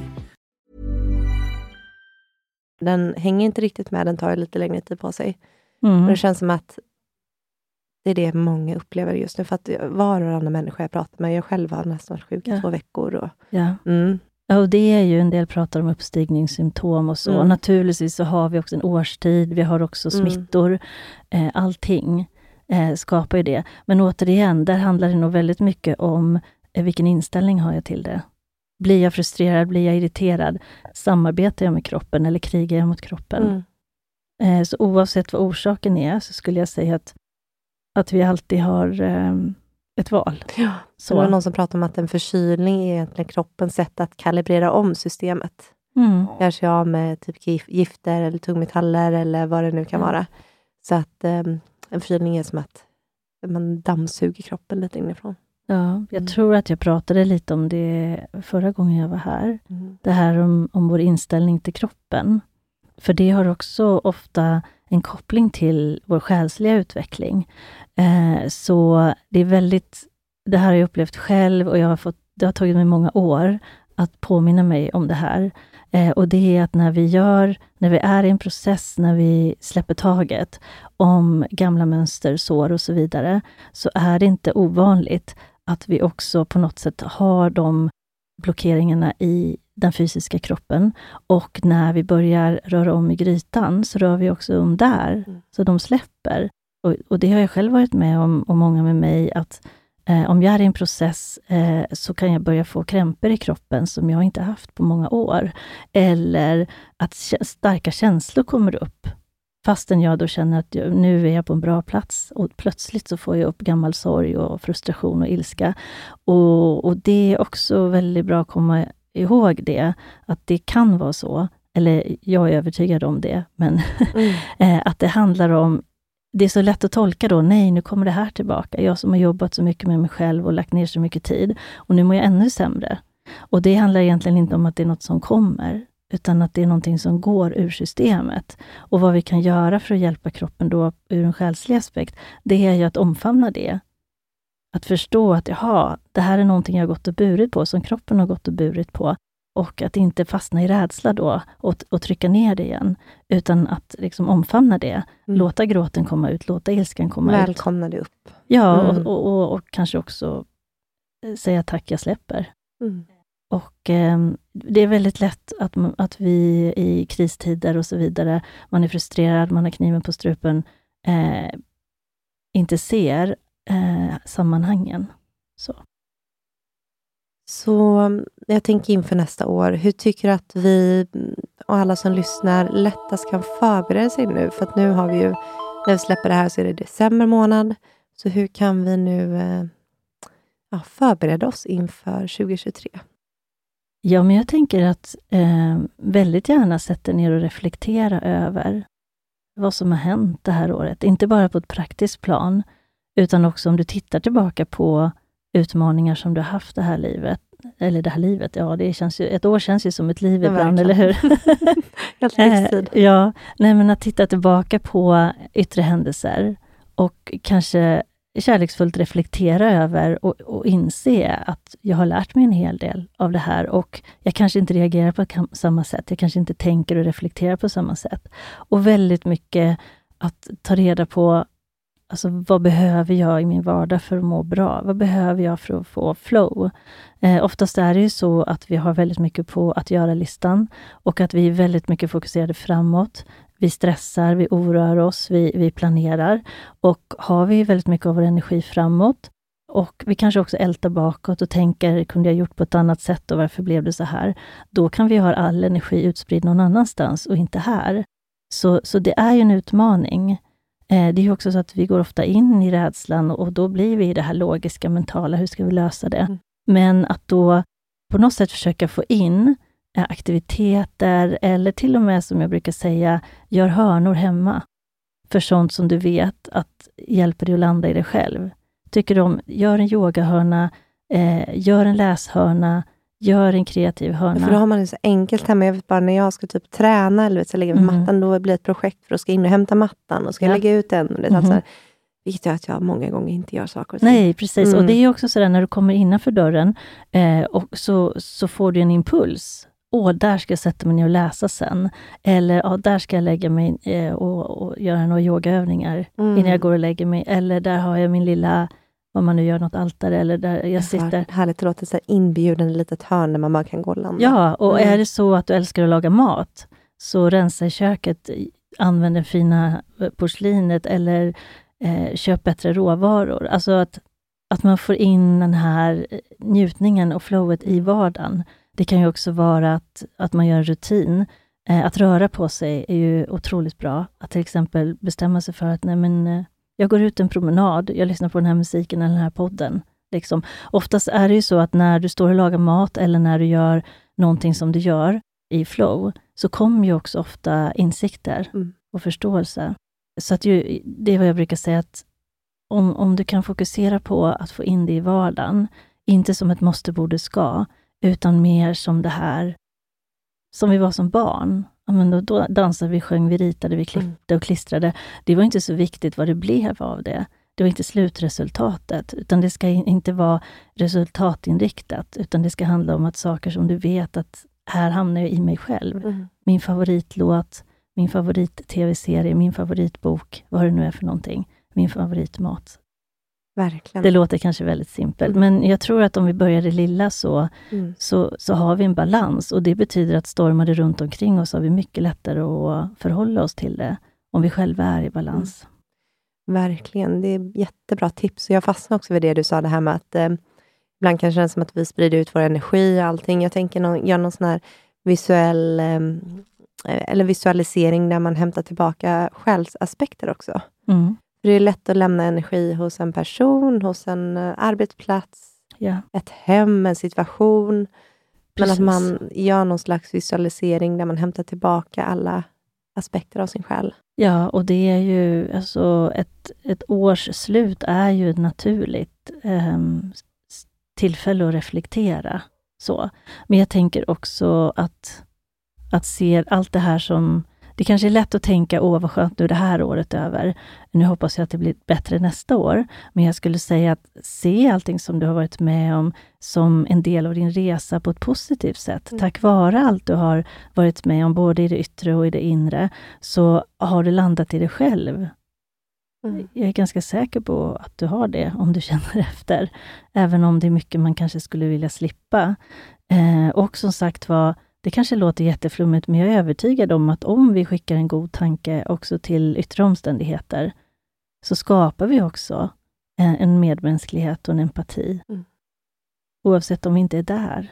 Den hänger inte riktigt med, den tar lite längre tid på sig. Och det känns som att det är det många upplever just nu. För att var och annan människa jag pratar med, jag själv har nästan sjuk i 2 veckor. Och, ja, och det är ju en del pratar om uppstigningssymptom och så. Naturligtvis så har vi också en årstid, vi har också smittor. Allting skapar ju det. Men återigen, där handlar det nog väldigt mycket om vilken inställning har jag till det. Blir jag frustrerad, blir jag irriterad? Samarbetar jag med kroppen eller krigar jag mot kroppen? Så oavsett vad orsaken är så skulle jag säga att vi alltid har ett val. Ja, så det var någon som pratade om att en förkylning är egentligen kroppens sätt att kalibrera om systemet. Gör sig av med typ gifter eller tungmetaller eller vad det nu kan vara. Så att en förkylning är som att man dammsuger kroppen lite inifrån. Ja, jag tror att jag pratade lite om det förra gången jag var här. Det här om vår inställning till kroppen. För det har också ofta en koppling till vår själsliga utveckling. Så det är väldigt, det här har jag upplevt själv och det har tagit mig många år att påminna mig om det här. Och det är att när vi är i en process, när vi släpper taget om gamla mönster, sår och så vidare, så är det inte ovanligt att vi också på något sätt har de blockeringarna i den fysiska kroppen. Och när vi börjar röra om i grytan så rör vi också om där. Så de släpper. Och det har jag själv varit med om och många med mig, att om jag är i en process så kan jag börja få krämpor i kroppen som jag inte haft på många år. Eller att starka känslor kommer upp. Fastän jag då känner att nu är jag på en bra plats. Och plötsligt så får jag upp gammal sorg och frustration och ilska. Och det är också väldigt bra att komma ihåg det. Att det kan vara så. Eller jag är övertygad om det. Men att det handlar om, det är så lätt att tolka då, nej nu kommer det här tillbaka. Jag som har jobbat så mycket med mig själv och lagt ner så mycket tid. Och nu mår jag ännu sämre. Och det handlar egentligen inte om att det är något som kommer. Utan att det är någonting som går ur systemet. Och vad vi kan göra för att hjälpa kroppen då ur en själslig aspekt, det är ju att omfamna det. Att förstå att det här är någonting jag har gått och burit på, som kroppen har gått och burit på. Och att inte fastna i rädsla då och trycka ner det igen. Utan att liksom omfamna det. Låta gråten komma ut, låta ilskan komma ut. Välkomna det upp. Ja, och kanske också säga tack, jag släpper. Och det är väldigt lätt att vi i kristider och så vidare, man är frustrerad, man har kniven på strupen, inte ser sammanhangen. Så jag tänker inför nästa år, hur tycker du att vi och alla som lyssnar lättast kan förbereda sig nu? För att nu har vi ju, när vi släpper det här så är det december månad. Så hur kan vi nu förbereda oss inför 2023? Ja, men jag tänker att väldigt gärna sätta ner och reflektera över vad som har hänt det här året. Inte bara på ett praktiskt plan, utan också om du tittar tillbaka på utmaningar som du har haft det här livet. Eller det här livet, det känns ju, ett år känns ju som ett liv ibland, eller hur? Helt livstid. Ja, men att titta tillbaka på yttre händelser och kanske kärleksfullt reflektera över och inse att jag har lärt mig en hel del av det här och jag kanske inte reagerar på samma sätt. Jag kanske inte tänker och reflekterar på samma sätt. Och väldigt mycket att ta reda på alltså, vad behöver jag i min vardag för att må bra? Vad behöver jag för att få flow? Oftast är det ju så att vi har väldigt mycket på att göra-listan och att vi är väldigt mycket fokuserade framåt. Vi stressar, vi oroar oss, vi planerar och har vi väldigt mycket av vår energi framåt och vi kanske också ältar bakåt och tänker, kunde jag gjort på ett annat sätt och varför blev det så här? Då kan vi ha all energi utspridd någon annanstans och inte här. Så det är ju en utmaning. Det är ju också så att vi går ofta in i rädslan och då blir vi i det här logiska, mentala, hur ska vi lösa det? Mm. Men att då på något sätt försöka få in aktiviteter eller till och med som jag brukar säga, gör hörnor hemma för sånt som du vet att hjälper dig att landa i dig själv. Tycker du om, gör en yogahörna, gör en läshörna, gör en kreativ hörna. För då har man det så enkelt hemma. Jag vet bara när jag ska typ träna eller så lägga mig på mattan, då blir det ett projekt för att ska in och hämta mattan och ska lägga ut den. Och det är så här, vilket gör att jag många gånger inte gör saker. Nej, precis. Och det är också så där när du kommer innanför dörren och så får du en impuls. Där ska jag sätta mig ner och läsa sen. Eller där ska jag lägga mig och göra några yogaövningar innan jag går och lägger mig. Eller där har jag min lilla, vad man nu gör, något altare. Eller där jag sitter. Härligt, det låter så inbjudande litet hörn där man bara kan gå och landa. Ja, och är det så att du älskar att laga mat, så rensa i köket, använd det fina porslinet eller köp bättre råvaror. Alltså att man får in den här njutningen och flowet i vardagen. Det kan ju också vara att man gör en rutin. Att röra på sig är ju otroligt bra. Att till exempel bestämma sig för att jag går ut en promenad, jag lyssnar på den här musiken eller den här podden. Liksom. Oftast är det ju så att när du står och lagar mat eller när du gör någonting som du gör i flow, så kommer ju också ofta insikter och förståelse. Så att det är vad jag brukar säga, att om du kan fokusera på att få in det i vardagen, inte som ett måste, borde, ska, utan mer som det här som vi var som barn. Ja, men då dansade vi, sjöng, vi ritade, vi klippte och klistrade. Det var inte så viktigt vad det blev av det. Det var inte slutresultatet, utan det ska inte vara resultatinriktat, utan det ska handla om att saker som du vet att här hamnar jag i mig själv. Min favoritlåt, min favorit-tv-serie, min favoritbok, vad det nu är för någonting. Min favoritmat. Verkligen. Det låter kanske väldigt simpelt, men jag tror att om vi börjar det lilla så har vi en balans, och det betyder att stormar det runt omkring oss har vi mycket lättare att förhålla oss till det om vi själva är i balans. Verkligen, det är jättebra tips. Jag fastnar också vid det du sa, det här med att ibland kan det kännas som att vi sprider ut vår energi och allting. Jag tänker gör någon sån här visuell eller visualisering där man hämtar tillbaka själsaspekter också. För det är lätt att lämna energi hos en person, hos en arbetsplats, ett hem, en situation. Precis. Men att man gör någon slags visualisering där man hämtar tillbaka alla aspekter av sin själ. Ja, och det är ju alltså ett års slut är ju ett naturligt tillfälle att reflektera. Så. Men jag tänker också att se allt det här som... Det kanske är lätt att tänka, vad skönt nu det här året över. Nu hoppas jag att det blir bättre nästa år. Men jag skulle säga att se allting som du har varit med om som en del av din resa på ett positivt sätt. Tack vare allt du har varit med om, både i det yttre och i det inre, så har du landat i dig själv. Jag är ganska säker på att du har det, om du känner efter. Även om det är mycket man kanske skulle vilja slippa. Och som sagt det kanske låter jätteflummigt, men jag är övertygad om att om vi skickar en god tanke också till yttre omständigheter, så skapar vi också en medmänsklighet och en empati. Oavsett om vi inte är där.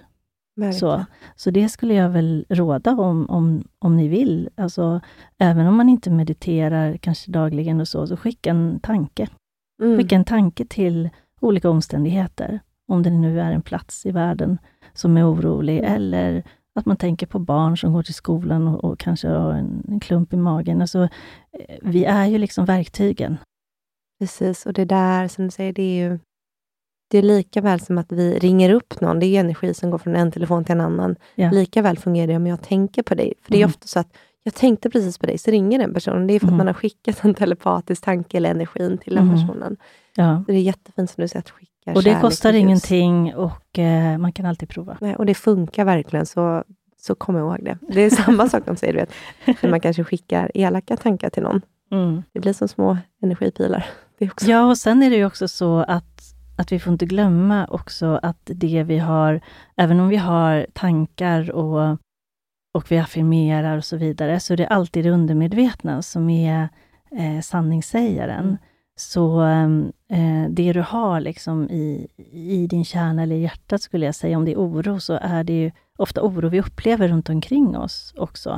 Så det skulle jag väl råda om ni vill. Alltså, även om man inte mediterar kanske dagligen och så skicka en tanke. Skicka en tanke till olika omständigheter. Om det nu är en plats i världen som är orolig, eller att man tänker på barn som går till skolan och kanske har en klump i magen. Alltså, vi är ju liksom verktygen. Precis, och det där som du säger, det är lika väl som att vi ringer upp någon. Det är energi som går från en telefon till en annan. Lika väl fungerar det om jag tänker på dig. För det är ofta så att jag tänkte precis på dig, så ringer den personen. Det är för att man har skickat en telepatisk tanke eller energin till den personen. Ja. Så det är jättefint som du säger att skicka och det kärlek kostar och ljus. ingenting och man kan alltid prova. Nej, och det funkar verkligen, så kom ihåg det. Det är samma sak de säger, du vet. När man kanske skickar elaka tankar till någon. Det blir som små energipilar. Det är också. Ja, och sen är det ju också så att vi får inte glömma också att det vi har, även om vi har tankar och vi affirmerar och så vidare, så är det alltid det undermedvetna som är sanningssägaren. Så det du har liksom i din kärna eller hjärtat, skulle jag säga, om det är oro, så är det ju ofta oro vi upplever runt omkring oss också.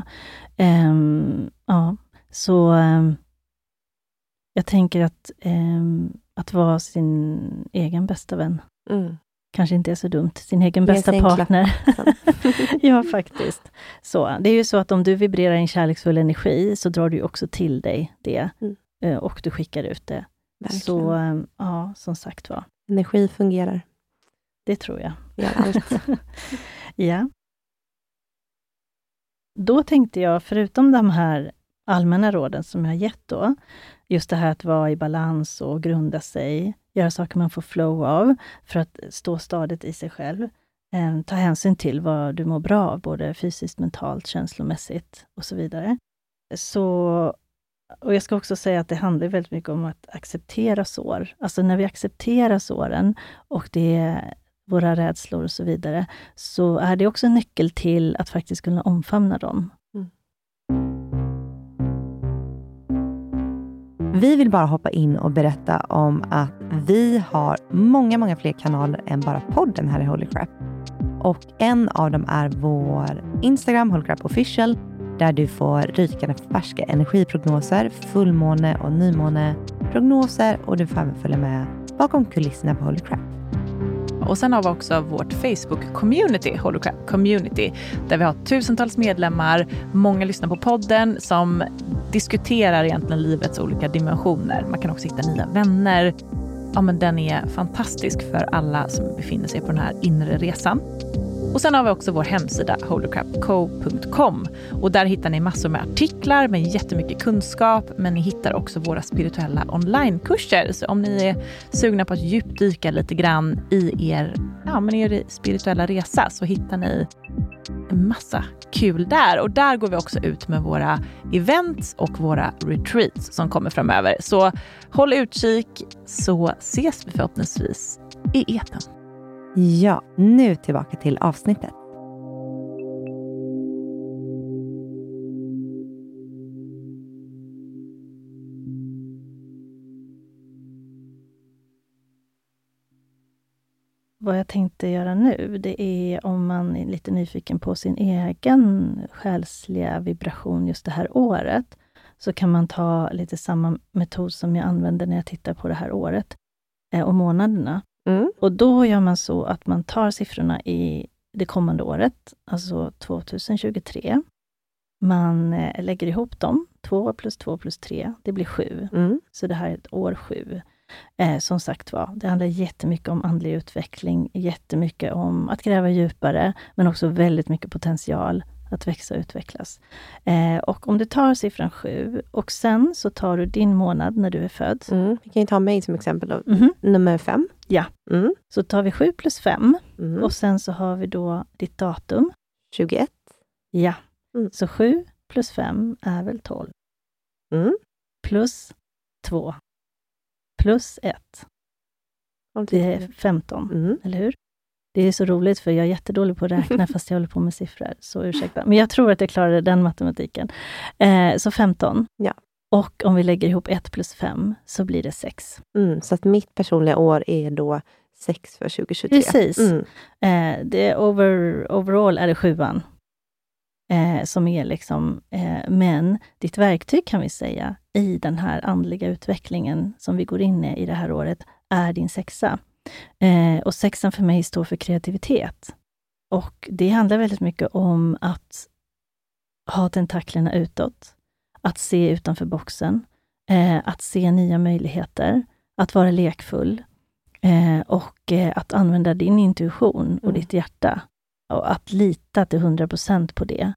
Så jag tänker att vara sin egen bästa vän kanske inte är så dumt. Sin egen bästa partner. Ja, faktiskt. Så, det är ju så att om du vibrerar i en kärleksfull energi, så drar du också till dig det. Och du skickar ut det. Verkligen. Så, ja, som sagt var. Energi fungerar. Det tror jag. Gör allt. Ja. Då tänkte jag, förutom de här allmänna råden som jag har gett då, just det här att vara i balans och grunda sig, göra saker man får flow av för att stå stadigt i sig själv, ta hänsyn till vad du mår bra av, både fysiskt, mentalt, känslomässigt och så vidare. Och jag ska också säga att det handlar väldigt mycket om att acceptera sår. Alltså när vi accepterar såren och det är våra rädslor och så vidare, så är det också en nyckel till att faktiskt kunna omfamna dem. Vi vill bara hoppa in och berätta om att vi har många, många fler kanaler än bara podden här i Holy Crap. Och en av dem är vår Instagram, Holy Crap Official, där du får rykande färska energiprognoser, fullmåne- och nymåneprognoser, och du får även följa med bakom kulisserna på Holy Crap. Och sen har vi också vårt Facebook-community, Holy Crap Community, där vi har tusentals medlemmar, många lyssnar på podden som diskuterar egentligen livets olika dimensioner. Man kan också hitta nya vänner. Ja, men den är fantastisk för alla som befinner sig på den här inre resan. Och sen har vi också vår hemsida holycrapco.com, och där hittar ni massor med artiklar med jättemycket kunskap, men ni hittar också våra spirituella onlinekurser. Så om ni är sugna på att djupdyka lite grann i er spirituella resa, så hittar ni en massa kul där. Och där går vi också ut med våra events och våra retreats som kommer framöver. Så håll utkik, så ses vi förhoppningsvis i etern. Ja, nu tillbaka till avsnittet. Vad jag tänkte göra nu, det är om man är lite nyfiken på sin egen själsliga vibration just det här året, så kan man ta lite samma metod som jag använder när jag tittar på det här året och månaderna. Och då gör man så att man tar siffrorna i det kommande året, alltså 2023. Man lägger ihop dem, 2 plus 2 plus 3, det blir 7. Så det här är ett år 7. Som sagt var, det handlar jättemycket om andlig utveckling, jättemycket om att gräva djupare, men också väldigt mycket potential att växa och utvecklas. Och om du tar siffran 7 och sen så tar du din månad när du är född. Vi kan ju ta mig som exempel då. Nummer 5. Ja, så tar vi 7 plus 5 och sen så har vi då ditt datum. 21. Ja, så 7 plus 5 är väl 12. Plus 2 plus 1. Det är 15, eller hur? Det är så roligt för jag är jättedålig på att räkna fast jag håller på med siffror. Så ursäkta. Men jag tror att jag klarade den matematiken. Så 15. Ja. Och om vi lägger ihop 1 plus 5 så blir det 6. Så att mitt personliga år är då 6 för 2023. Precis. Det overall är det 7:an. Som är liksom, men ditt verktyg kan vi säga i den här andliga utvecklingen som vi går in i det här året är din 6. Och 6 för mig står för kreativitet. Och det handlar väldigt mycket om att ha tentaklerna utåt, att se utanför boxen, att se nya möjligheter, att vara lekfull och att använda din intuition och ditt hjärta och att lita till 100% på det.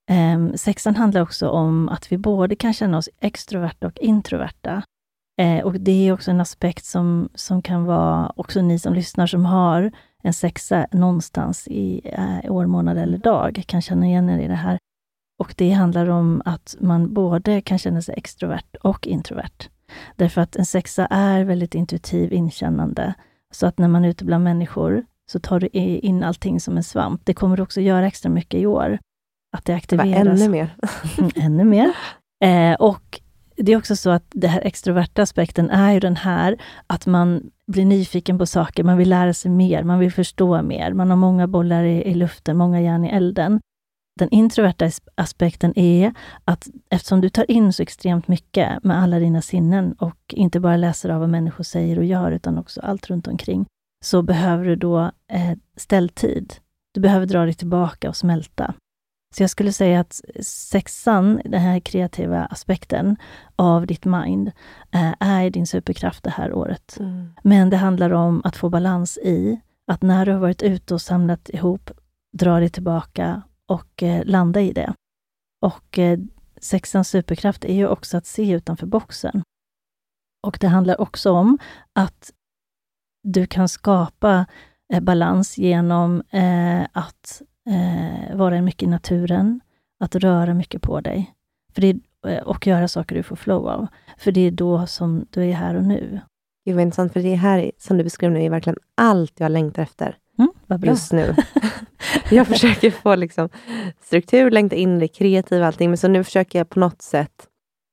Sexan handlar också om att vi både kan känna oss extroverta och introverta. Och det är också en aspekt som kan vara, också ni som lyssnar som har en sexa någonstans i år, månad eller dag kan känna igen er i det här. Och det handlar om att man både kan känna sig extrovert och introvert. Därför att en sexa är väldigt intuitiv, inkännande. Så att när man är ute bland människor så tar du in allting som en svamp. Det kommer du också göra extra mycket i år. Att det aktiveras. Ännu mer. Ännu mer. Och det är också så att det här extroverta aspekten är ju den här att man blir nyfiken på saker, man vill lära sig mer, man vill förstå mer, man har många bollar i luften, många järn i elden. Den introverta aspekten är att eftersom du tar in så extremt mycket med alla dina sinnen och inte bara läser av vad människor säger och gör utan också allt runt omkring, så behöver du då ställtid. Du behöver dra dig tillbaka och smälta. Så jag skulle säga att sexan, den här kreativa aspekten av ditt mind, är din superkraft det här året. Men det handlar om att få balans i att när du har varit ute och samlat ihop, dra dig tillbaka och landa i det. Och sexans superkraft är ju också att se utanför boxen. Och det handlar också om att du kan skapa balans genom att vara mycket i naturen, att röra mycket på dig och göra saker du får flow av. För det är då som du är här och nu. Det var intressant, för det här som du beskrev nu är verkligen allt jag längtar efter. Vad bra. Just nu. Jag försöker få liksom struktur, längta in det kreativa allting, men så nu försöker jag på något sätt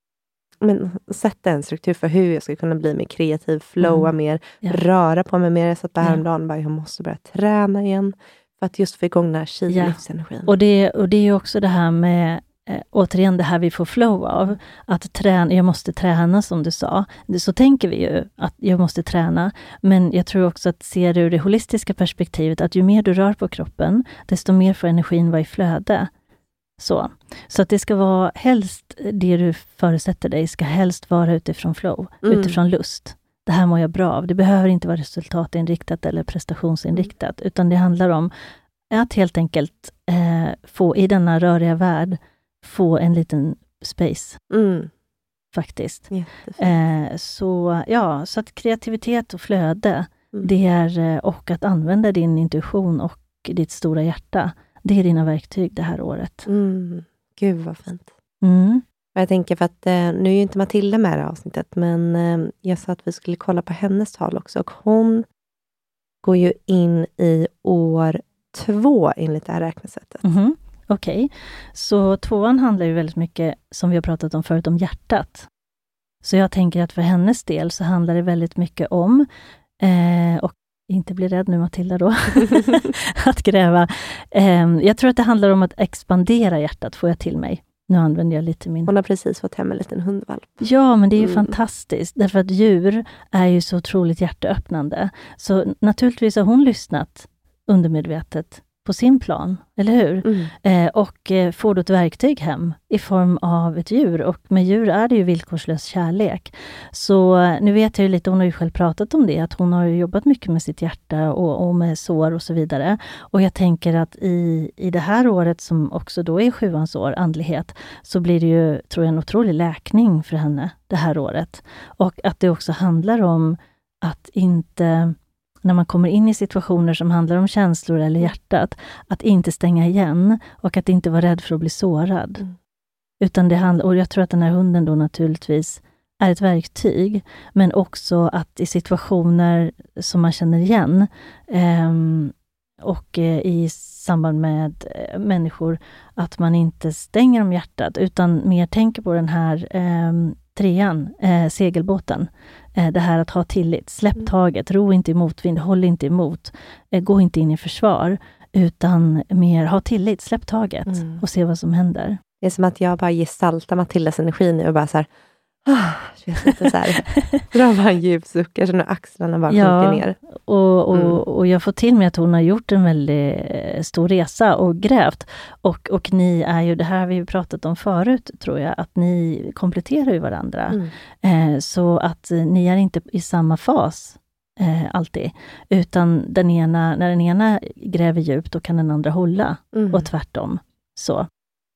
sätta en struktur för hur jag ska kunna bli mer kreativ, flowa mer, röra på mig mer. Jag satt bara häromdagen och jag måste börja träna igen för att just få igång den här livsenergin. Och det är ju också det här med återigen det här vi får flow av, att träna, jag måste träna som du sa. Så tänker vi ju att jag måste träna, men jag tror också att ser du det holistiska perspektivet, att ju mer du rör på kroppen, desto mer får energin vara i flöde. Så att det ska vara helst, det du förutsätter dig ska helst vara utifrån flow, utifrån lust. Det här mår jag bra av. Det behöver inte vara resultatinriktat eller prestationsinriktat, utan det handlar om att helt enkelt få i denna röriga värld få en liten space. Faktiskt. Så att kreativitet och flöde, det är, och att använda din intuition och ditt stora hjärta, det är dina verktyg det här året. Gud vad fint. Jag tänker för att nu är ju inte Matilda med i det här avsnittet, men jag sa att vi skulle kolla på hennes tal också, och hon går ju in i år 2 enligt det här räknesättet. Okej. Så 2:an handlar ju väldigt mycket, som vi har pratat om förut, om hjärtat. Så jag tänker att för hennes del så handlar det väldigt mycket om, och inte bli rädd nu Matilda då, att gräva. Jag tror att det handlar om att expandera hjärtat, får jag till mig. Nu använder jag lite min... Hon har precis fått hem en liten hundvalp. Ja, men det är ju fantastiskt. Därför att djur är ju så otroligt hjärteöppnande. Så naturligtvis har hon lyssnat undermedvetet på sin plan, eller hur? Och får då ett verktyg hem i form av ett djur. Och med djur är det ju villkorslös kärlek. Så nu vet jag ju lite, hon har ju själv pratat om det, att hon har ju jobbat mycket med sitt hjärta och med sår och så vidare. Och jag tänker att i det här året, som också då är 7:ans år, andlighet, så blir det ju, tror jag, en otrolig läkning för henne det här året. Och att det också handlar om att inte... när man kommer in i situationer som handlar om känslor eller hjärtat, att inte stänga igen och att inte vara rädd för att bli sårad. Utan det handlar, och jag tror att den här hunden då naturligtvis är ett verktyg, men också att i situationer som man känner igen och i samband med människor, att man inte stänger om hjärtat utan mer tänker på den här 3:an, segelbåten. Det här att ha tillit, släpp taget, ro inte i motvind, håll inte emot, gå inte in i försvar, utan mer ha tillit, släpp taget och se vad som händer. Det är som att jag bara gestaltar Matildas energi nu och bara så här, lite så här, drar bara en djup suck, så nu axlarna bara sjunker ner. Och jag får till mig att hon har gjort en väldigt stor resa och grävt. Och ni är ju, det här har vi ju pratat om förut, tror jag, att ni kompletterar ju varandra. Så att ni är inte i samma fas alltid. Utan när den ena gräver djupt, då kan den andra hålla. Och tvärtom. Så.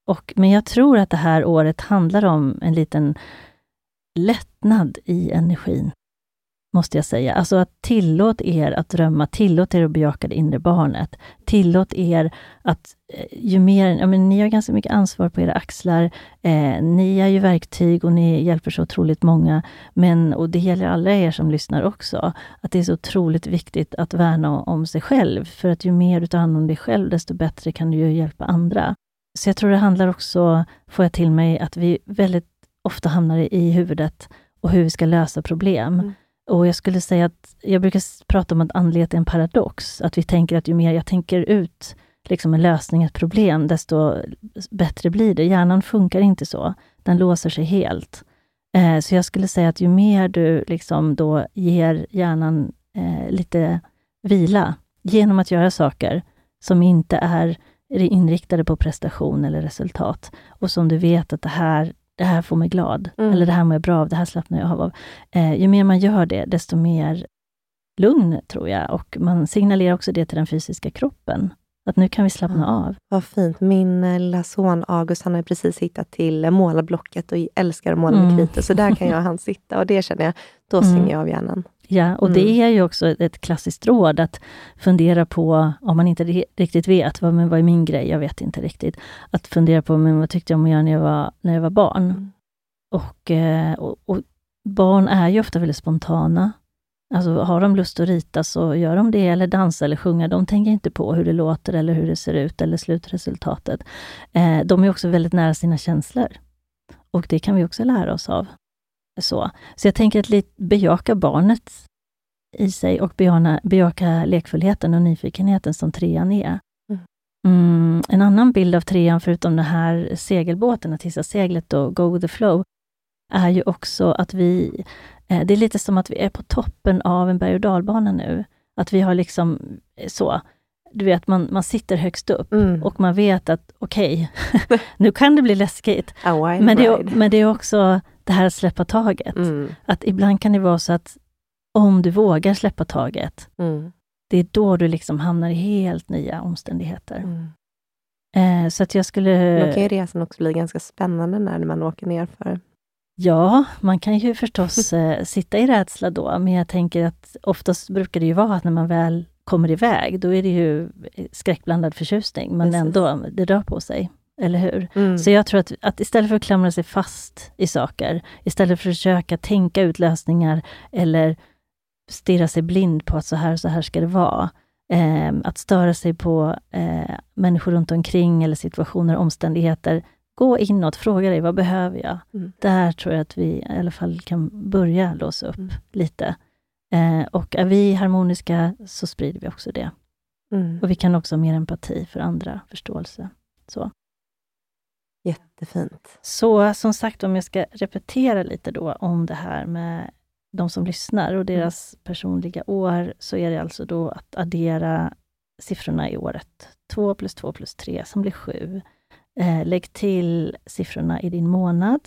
Men jag tror att det här året handlar om en liten lättnad i energin, måste jag säga. Alltså att tillåt er att drömma, tillåt er att bejaka det inre barnet. Tillåt er att ju mer, ni har ganska mycket ansvar på era axlar. Ni är ju verktyg och ni hjälper så otroligt många. Och det gäller alla er som lyssnar också. Att det är så otroligt viktigt att värna om sig själv. För att ju mer du tar hand om dig själv, desto bättre kan du ju hjälpa andra. Så jag tror det handlar också, får jag till mig, att vi väldigt ofta hamnar i huvudet och hur vi ska lösa problem. Och jag skulle säga att jag brukar prata om att andlighet är en paradox. Att vi tänker att ju mer jag tänker ut liksom en lösning, ett problem, desto bättre blir det. Hjärnan funkar inte så. Den låser sig helt. Så jag skulle säga att ju mer du liksom då ger hjärnan lite vila genom att göra saker som inte är inriktade på prestation eller resultat. Och som du vet att det här får mig glad. Eller det här mår jag bra av, det här slappnar jag av. Ju mer man gör det, desto mer lugn tror jag. Och man signalerar också det till den fysiska kroppen. Att nu kan vi slappna av. Vad fint. Min lilla son August, han har precis hittat till målarblocket och älskar att måla med kritor. Så där kan jag och han sitta. Och det känner jag, då stänger jag av hjärnan. Ja, och det är ju också ett klassiskt råd att fundera på, om man inte riktigt vet, vad är min grej, jag vet inte riktigt. Att fundera på, men vad tyckte jag om att göra när jag var barn? Och barn är ju ofta väldigt spontana. Alltså har de lust att rita så gör de det, eller dansa eller sjunga. De tänker inte på hur det låter eller hur det ser ut eller slutresultatet. De är också väldigt nära sina känslor. Och det kan vi också lära oss av. Så jag tänker att bejaka barnet i sig och bejaka lekfullheten och nyfikenheten som 3:an är. En annan bild av 3:an, förutom den här segelbåten, att hissa seglet och go with the flow, är ju också att det är lite som att vi är på toppen av en berg- och dalbana nu. Att vi har liksom så, du vet, man sitter högst upp och man vet att okej, nu kan det bli läskigt. Men det är också det här att släppa taget. Att ibland kan det vara så att om du vågar släppa taget, det är då du liksom hamnar i helt nya omständigheter. Så att jag skulle... Då kan ju resan också bli ganska spännande när man åker ner för. Ja, man kan ju förstås sitta i rädsla då, men jag tänker att oftast brukar det ju vara att när man väl kommer iväg, då är det ju skräckblandad förtjusning, men ändå, det rör på sig, eller hur? Så jag tror att istället för att klamra sig fast i saker, istället för att försöka tänka ut lösningar eller stirra sig blind på att så här ska det vara, att störa sig på människor runt omkring eller situationer, omständigheter. Gå inåt, fråga dig, vad behöver jag? Där tror jag att vi i alla fall kan börja låsa upp lite. Och är vi harmoniska så sprider vi också det. Och vi kan också ha mer empati för andra, förståelse. Så. Jättefint. Så som sagt, om jag ska repetera lite då om det här med de som lyssnar och deras personliga år, så är det alltså då att addera siffrorna i året. 2 + 2 + 3 som blir 7. Lägg till siffrorna i din månad.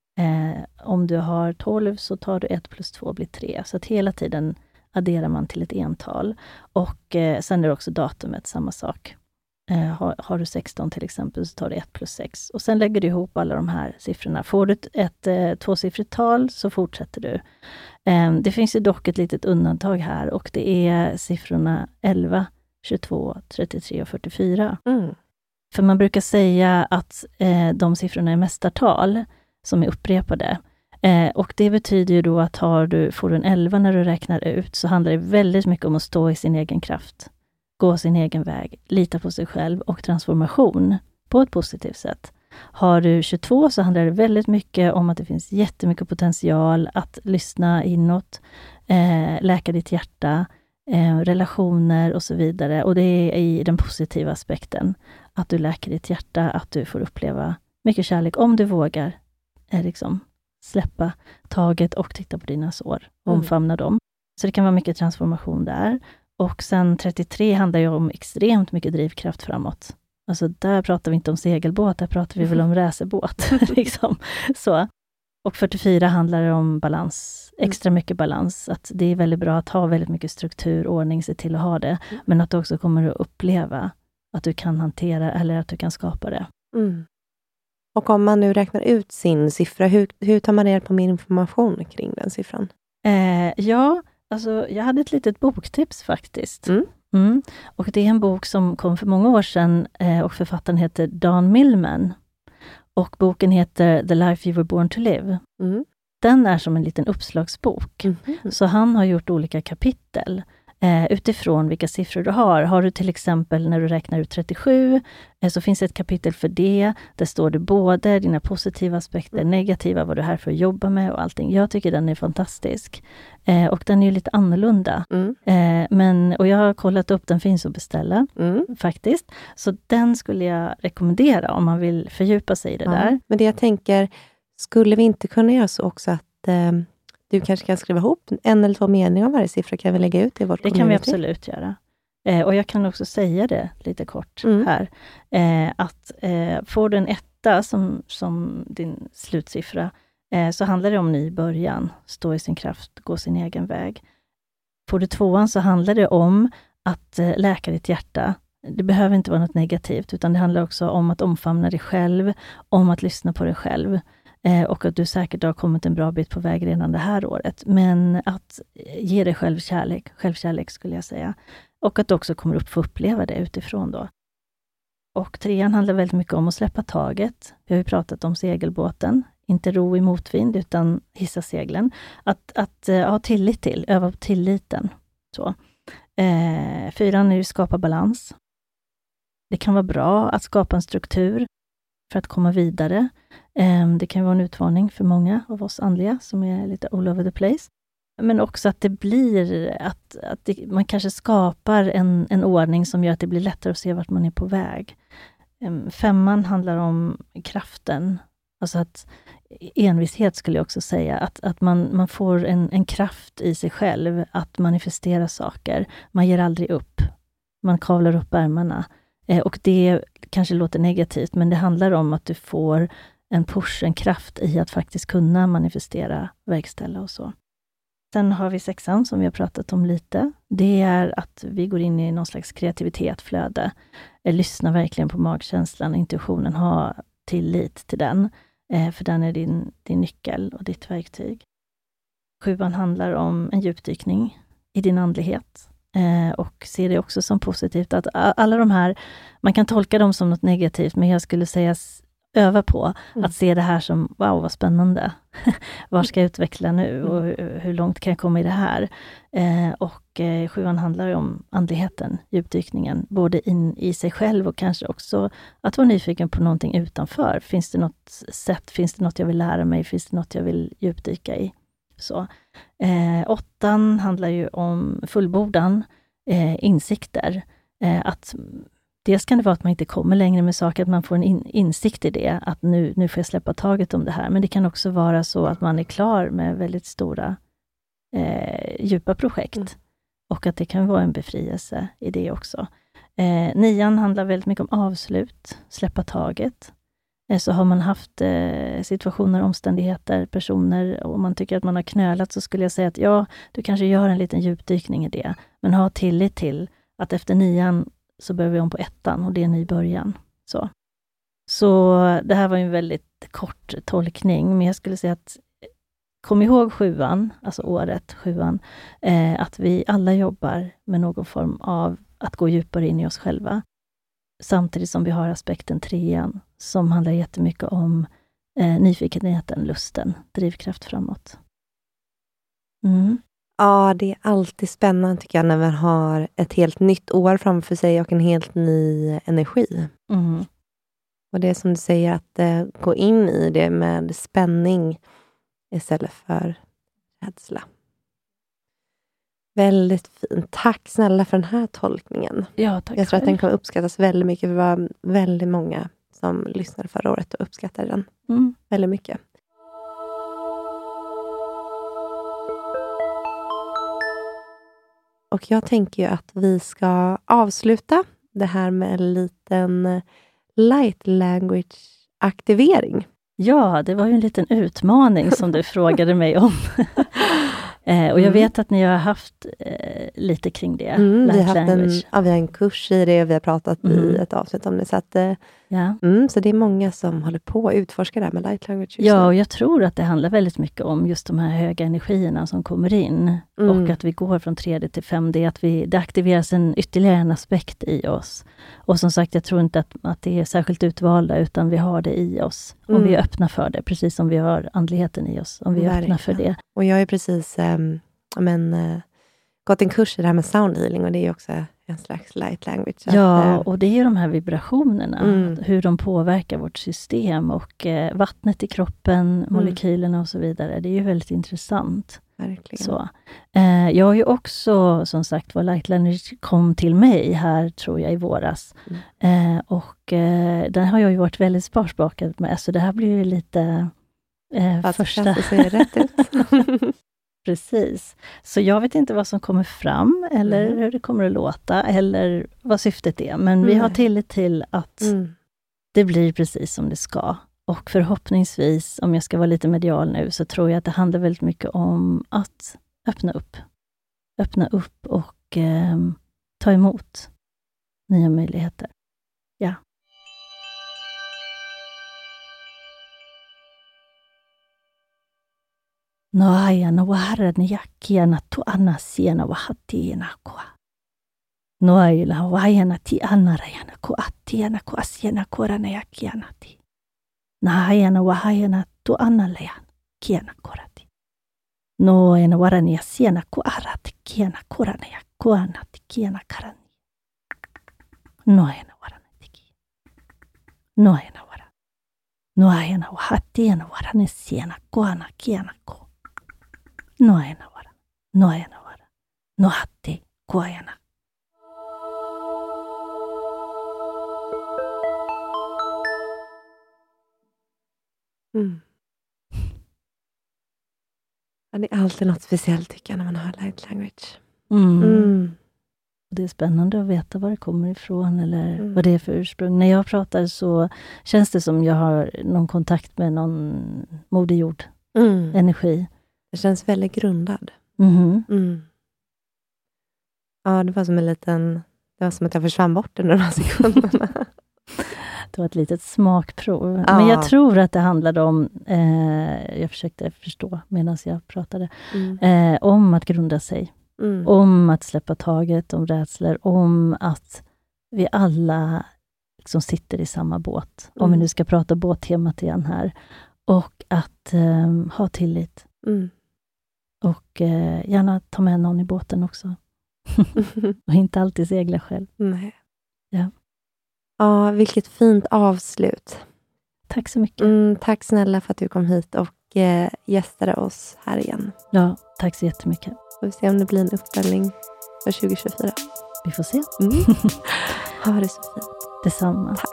Om du har 12 så tar du 1 + 2 blir 3. Så att hela tiden adderar man till ett ental. Och sen är det också datumet, samma sak. Har du 16 till exempel så tar du 1 + 6. Och sen lägger du ihop alla de här siffrorna. Får du ett tvåsiffrigt tal så fortsätter du. Det finns ju dock ett litet undantag här. Och det är siffrorna 11, 22, 33 och 44. För man brukar säga att de siffrorna är mästartal som är upprepade. Och det betyder ju då att får du en 11 när du räknar ut, så handlar det väldigt mycket om att stå i sin egen kraft. Gå sin egen väg, lita på sig själv och transformation på ett positivt sätt. Har du 22 så handlar det väldigt mycket om att det finns jättemycket potential att lyssna inåt, läka ditt hjärta, relationer och så vidare. Och det är i den positiva aspekten. Att du läker ditt hjärta, att du får uppleva mycket kärlek om du vågar liksom släppa taget och titta på dina sår och omfamna dem. Så det kan vara mycket transformation där. Och sen 33 handlar ju om extremt mycket drivkraft framåt. Alltså där pratar vi inte om segelbåt, där pratar vi väl om racerbåt. liksom. Så. Och 44 handlar om balans, extra mycket balans. Att det är väldigt bra att ha väldigt mycket struktur, ordning, se till att ha det. Men att du också kommer att uppleva att du kan hantera eller att du kan skapa det. Och om man nu räknar ut sin siffra, hur tar man reda på mer information kring den siffran? Ja, alltså jag hade ett litet boktips faktiskt. Och det är en bok som kom för många år sedan och författaren heter Dan Millman. Och boken heter The Life You Were Born to Live. Den är som en liten uppslagsbok. Så han har gjort olika kapitel utifrån vilka siffror du har. Har du till exempel när du räknar ut 37 så finns ett kapitel för det. Där står det både dina positiva aspekter, negativa, vad du är här för att jobba med och allting. Jag tycker den är fantastisk. Och den är ju lite annorlunda. Och jag har kollat upp, den finns att beställa faktiskt. Så den skulle jag rekommendera om man vill fördjupa sig i det där. Men det jag tänker, skulle vi inte kunna göra så också att du kanske kan skriva ihop 1 eller 2 meningar om varje siffra, kan vi lägga ut i vårt community? Det kan vi absolut göra. Och jag kan också säga det lite kort här. Att får du en 1 som din slutsiffra, så handlar det om ny början. Stå i sin kraft, gå sin egen väg. Får du 2 så handlar det om att läka ditt hjärta. Det behöver inte vara något negativt, utan det handlar också om att omfamna dig själv, om att lyssna på dig själv. Och att du säkert har kommit en bra bit på väg redan det här året. Men att ge dig självkärlek skulle jag säga. Och att du också kommer få uppleva det utifrån då. Och 3 handlar väldigt mycket om att släppa taget. Vi har ju pratat om segelbåten. Inte ro i motvind utan hissa seglen. Att ha tillit till, öva på tilliten. Så. 4 är ju skapa balans. Det kan vara bra att skapa en struktur för att komma vidare. Det kan vara en utmaning för många av oss andliga som är lite all over the place. Men också att det blir att man kanske skapar en ordning som gör att det blir lättare att se vart man är på väg. 5 handlar om kraften. Alltså att envishet skulle jag också säga. Att man får en kraft i sig själv att manifestera saker. Man ger aldrig upp. Man kavlar upp ärmarna. Och det kanske låter negativt, men det handlar om att du får en push, en kraft i att faktiskt kunna manifestera, verkställa och så. Sen har vi 6 som vi har pratat om lite. Det är att vi går in i någon slags kreativitet, flöde. Lyssna verkligen på magkänslan, intuitionen, ha tillit till den. För den är din nyckel och ditt verktyg. 7 handlar om en djupdykning i din andlighet. Och ser det också som positivt att alla de här, man kan tolka dem som något negativt, men jag skulle säga öva på att se det här som, wow vad spännande. Var ska jag utveckla nu och hur långt kan jag komma i det här? Och 7 handlar ju om andligheten, djupdykningen, både in i sig själv och kanske också att vara nyfiken på någonting utanför. Finns det något sätt, finns det något jag vill lära mig, finns det något jag vill djupdyka i? Så. 8 handlar ju om fullbordan, insikter. Att dels kan det vara att man inte kommer längre med saker, att man får en insikt i det, att nu får jag släppa taget om det här. Men det kan också vara så att man är klar med väldigt stora, djupa projekt. Och att det kan vara en befrielse i det också. 9 handlar väldigt mycket om avslut, släppa taget. Så har man haft situationer, omständigheter, personer och man tycker att man har knölat, så skulle jag säga att ja, du kanske gör en liten djupdykning i det. Men ha tillit till att efter 9 så börjar vi om på 1 och det är en ny början. Så det här var en väldigt kort tolkning, men jag skulle säga att kom ihåg 7, alltså året 7, att vi alla jobbar med någon form av att gå djupare in i oss själva. Samtidigt som vi har aspekten 3 som handlar jättemycket om nyfikenheten, lusten, drivkraft framåt. Ja, det är alltid spännande tycker jag när man har ett helt nytt år framför sig och en helt ny energi. Och det är som du säger, att gå in i det med spänning istället för rädsla. Väldigt fint. Tack snälla för den här tolkningen. Ja, tack. Jag tror att den kommer uppskattas väldigt mycket. Det var väldigt många som lyssnade förra året och uppskattade den väldigt mycket. Och jag tänker ju att vi ska avsluta det här med en liten light language aktivering. Ja, det var ju en liten utmaning som du frågade mig om. Och jag vet att ni har haft lite kring det. Vi har haft vi har en kurs i det och vi har pratat i ett avsnitt om det. Så att Ja. Så det är många som håller på att utforska det här med light language. Ja, och jag tror att det handlar väldigt mycket om just de här höga energierna som kommer in. Och att vi går från 3D till 5D. Att det aktiveras ytterligare en aspekt i oss. Och som sagt, jag tror inte att det är särskilt utvalda, utan vi har det i oss. Om vi är öppna för det, precis som vi har andligheten i oss. Om vi är öppna för det. Och jag är precis gått en kurs i det här med sound healing, och det är också en slags light language. Och det är ju de här vibrationerna, hur de påverkar vårt system och vattnet i kroppen, molekylerna och så vidare. Det är ju väldigt intressant. Verkligen. Så. Jag har ju också, som sagt, light language kom till mig här, tror jag, i våras. Den har jag ju varit väldigt sparsbakad med, så det här blir ju lite första... Det ser rätt ut. Precis. Så jag vet inte vad som kommer fram, eller hur det kommer att låta, eller vad syftet är. Men vi har tillit till att det blir precis som det ska. Och förhoppningsvis, om jag ska vara lite medial nu, så tror jag att det handlar väldigt mycket om att öppna upp. Öppna upp och ta emot nya möjligheter. Ja. Noaya wahara niyakia na tu anasiena wahatiena kwa. Noaya wahayana ti anarayana ku atiena ku asiena korana yakiana ti. Nahayana wahayana tu analayan kiena korati. Noaya warani asiena ku arat kiena korana yakuana ti kiena karani. Noaya warani tiki. Noaya warani. Noaya wahatiena warani siena koana kiena ko. Noena vara, nohatti kuajana. Ja, det är alltid något speciellt, tycker jag, när man hör light language. Det är spännande att veta var det kommer ifrån, eller vad det är för ursprung. När jag pratar så känns det som jag har någon kontakt med någon moderjord energi. Det känns väldigt grundad. Ja, det var som det var som att jag försvann bort under några sekunderna. Det var ett litet smakprov. Ja. Men jag tror att det handlade om, jag försökte förstå medan jag pratade, om att grunda sig. Om att släppa taget om rädslor. Om att vi alla liksom sitter i samma båt. Om vi nu ska prata båttemat igen här. Och att ha tillit. Och gärna ta med någon i båten också. Och inte alltid segla själv. Nej. Ja. Ja, vilket fint avslut. Tack så mycket. Tack snälla för att du kom hit och gästade oss här igen. Ja, tack så jättemycket. Vi får se om det blir en uppföljning för 2024. Vi får se. Ha det så fint. Detsamma. Tack.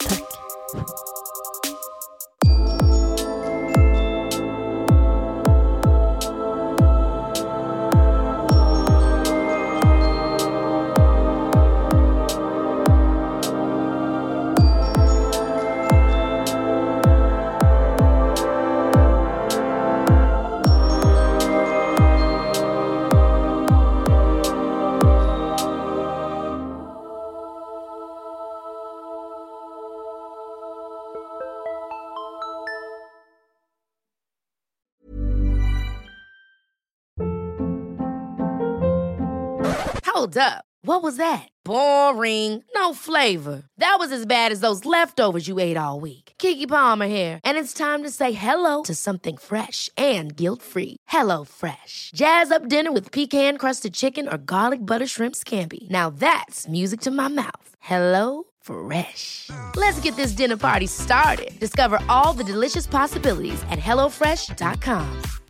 Hold up. What was that? Boring. No flavor. That was as bad as those leftovers you ate all week. Keke Palmer here, and it's time to say hello to something fresh and guilt-free. Hello Fresh. Jazz up dinner with pecan-crusted chicken or garlic butter shrimp scampi. Now that's music to my mouth. Hello Fresh. Let's get this dinner party started. Discover all the delicious possibilities at hellofresh.com.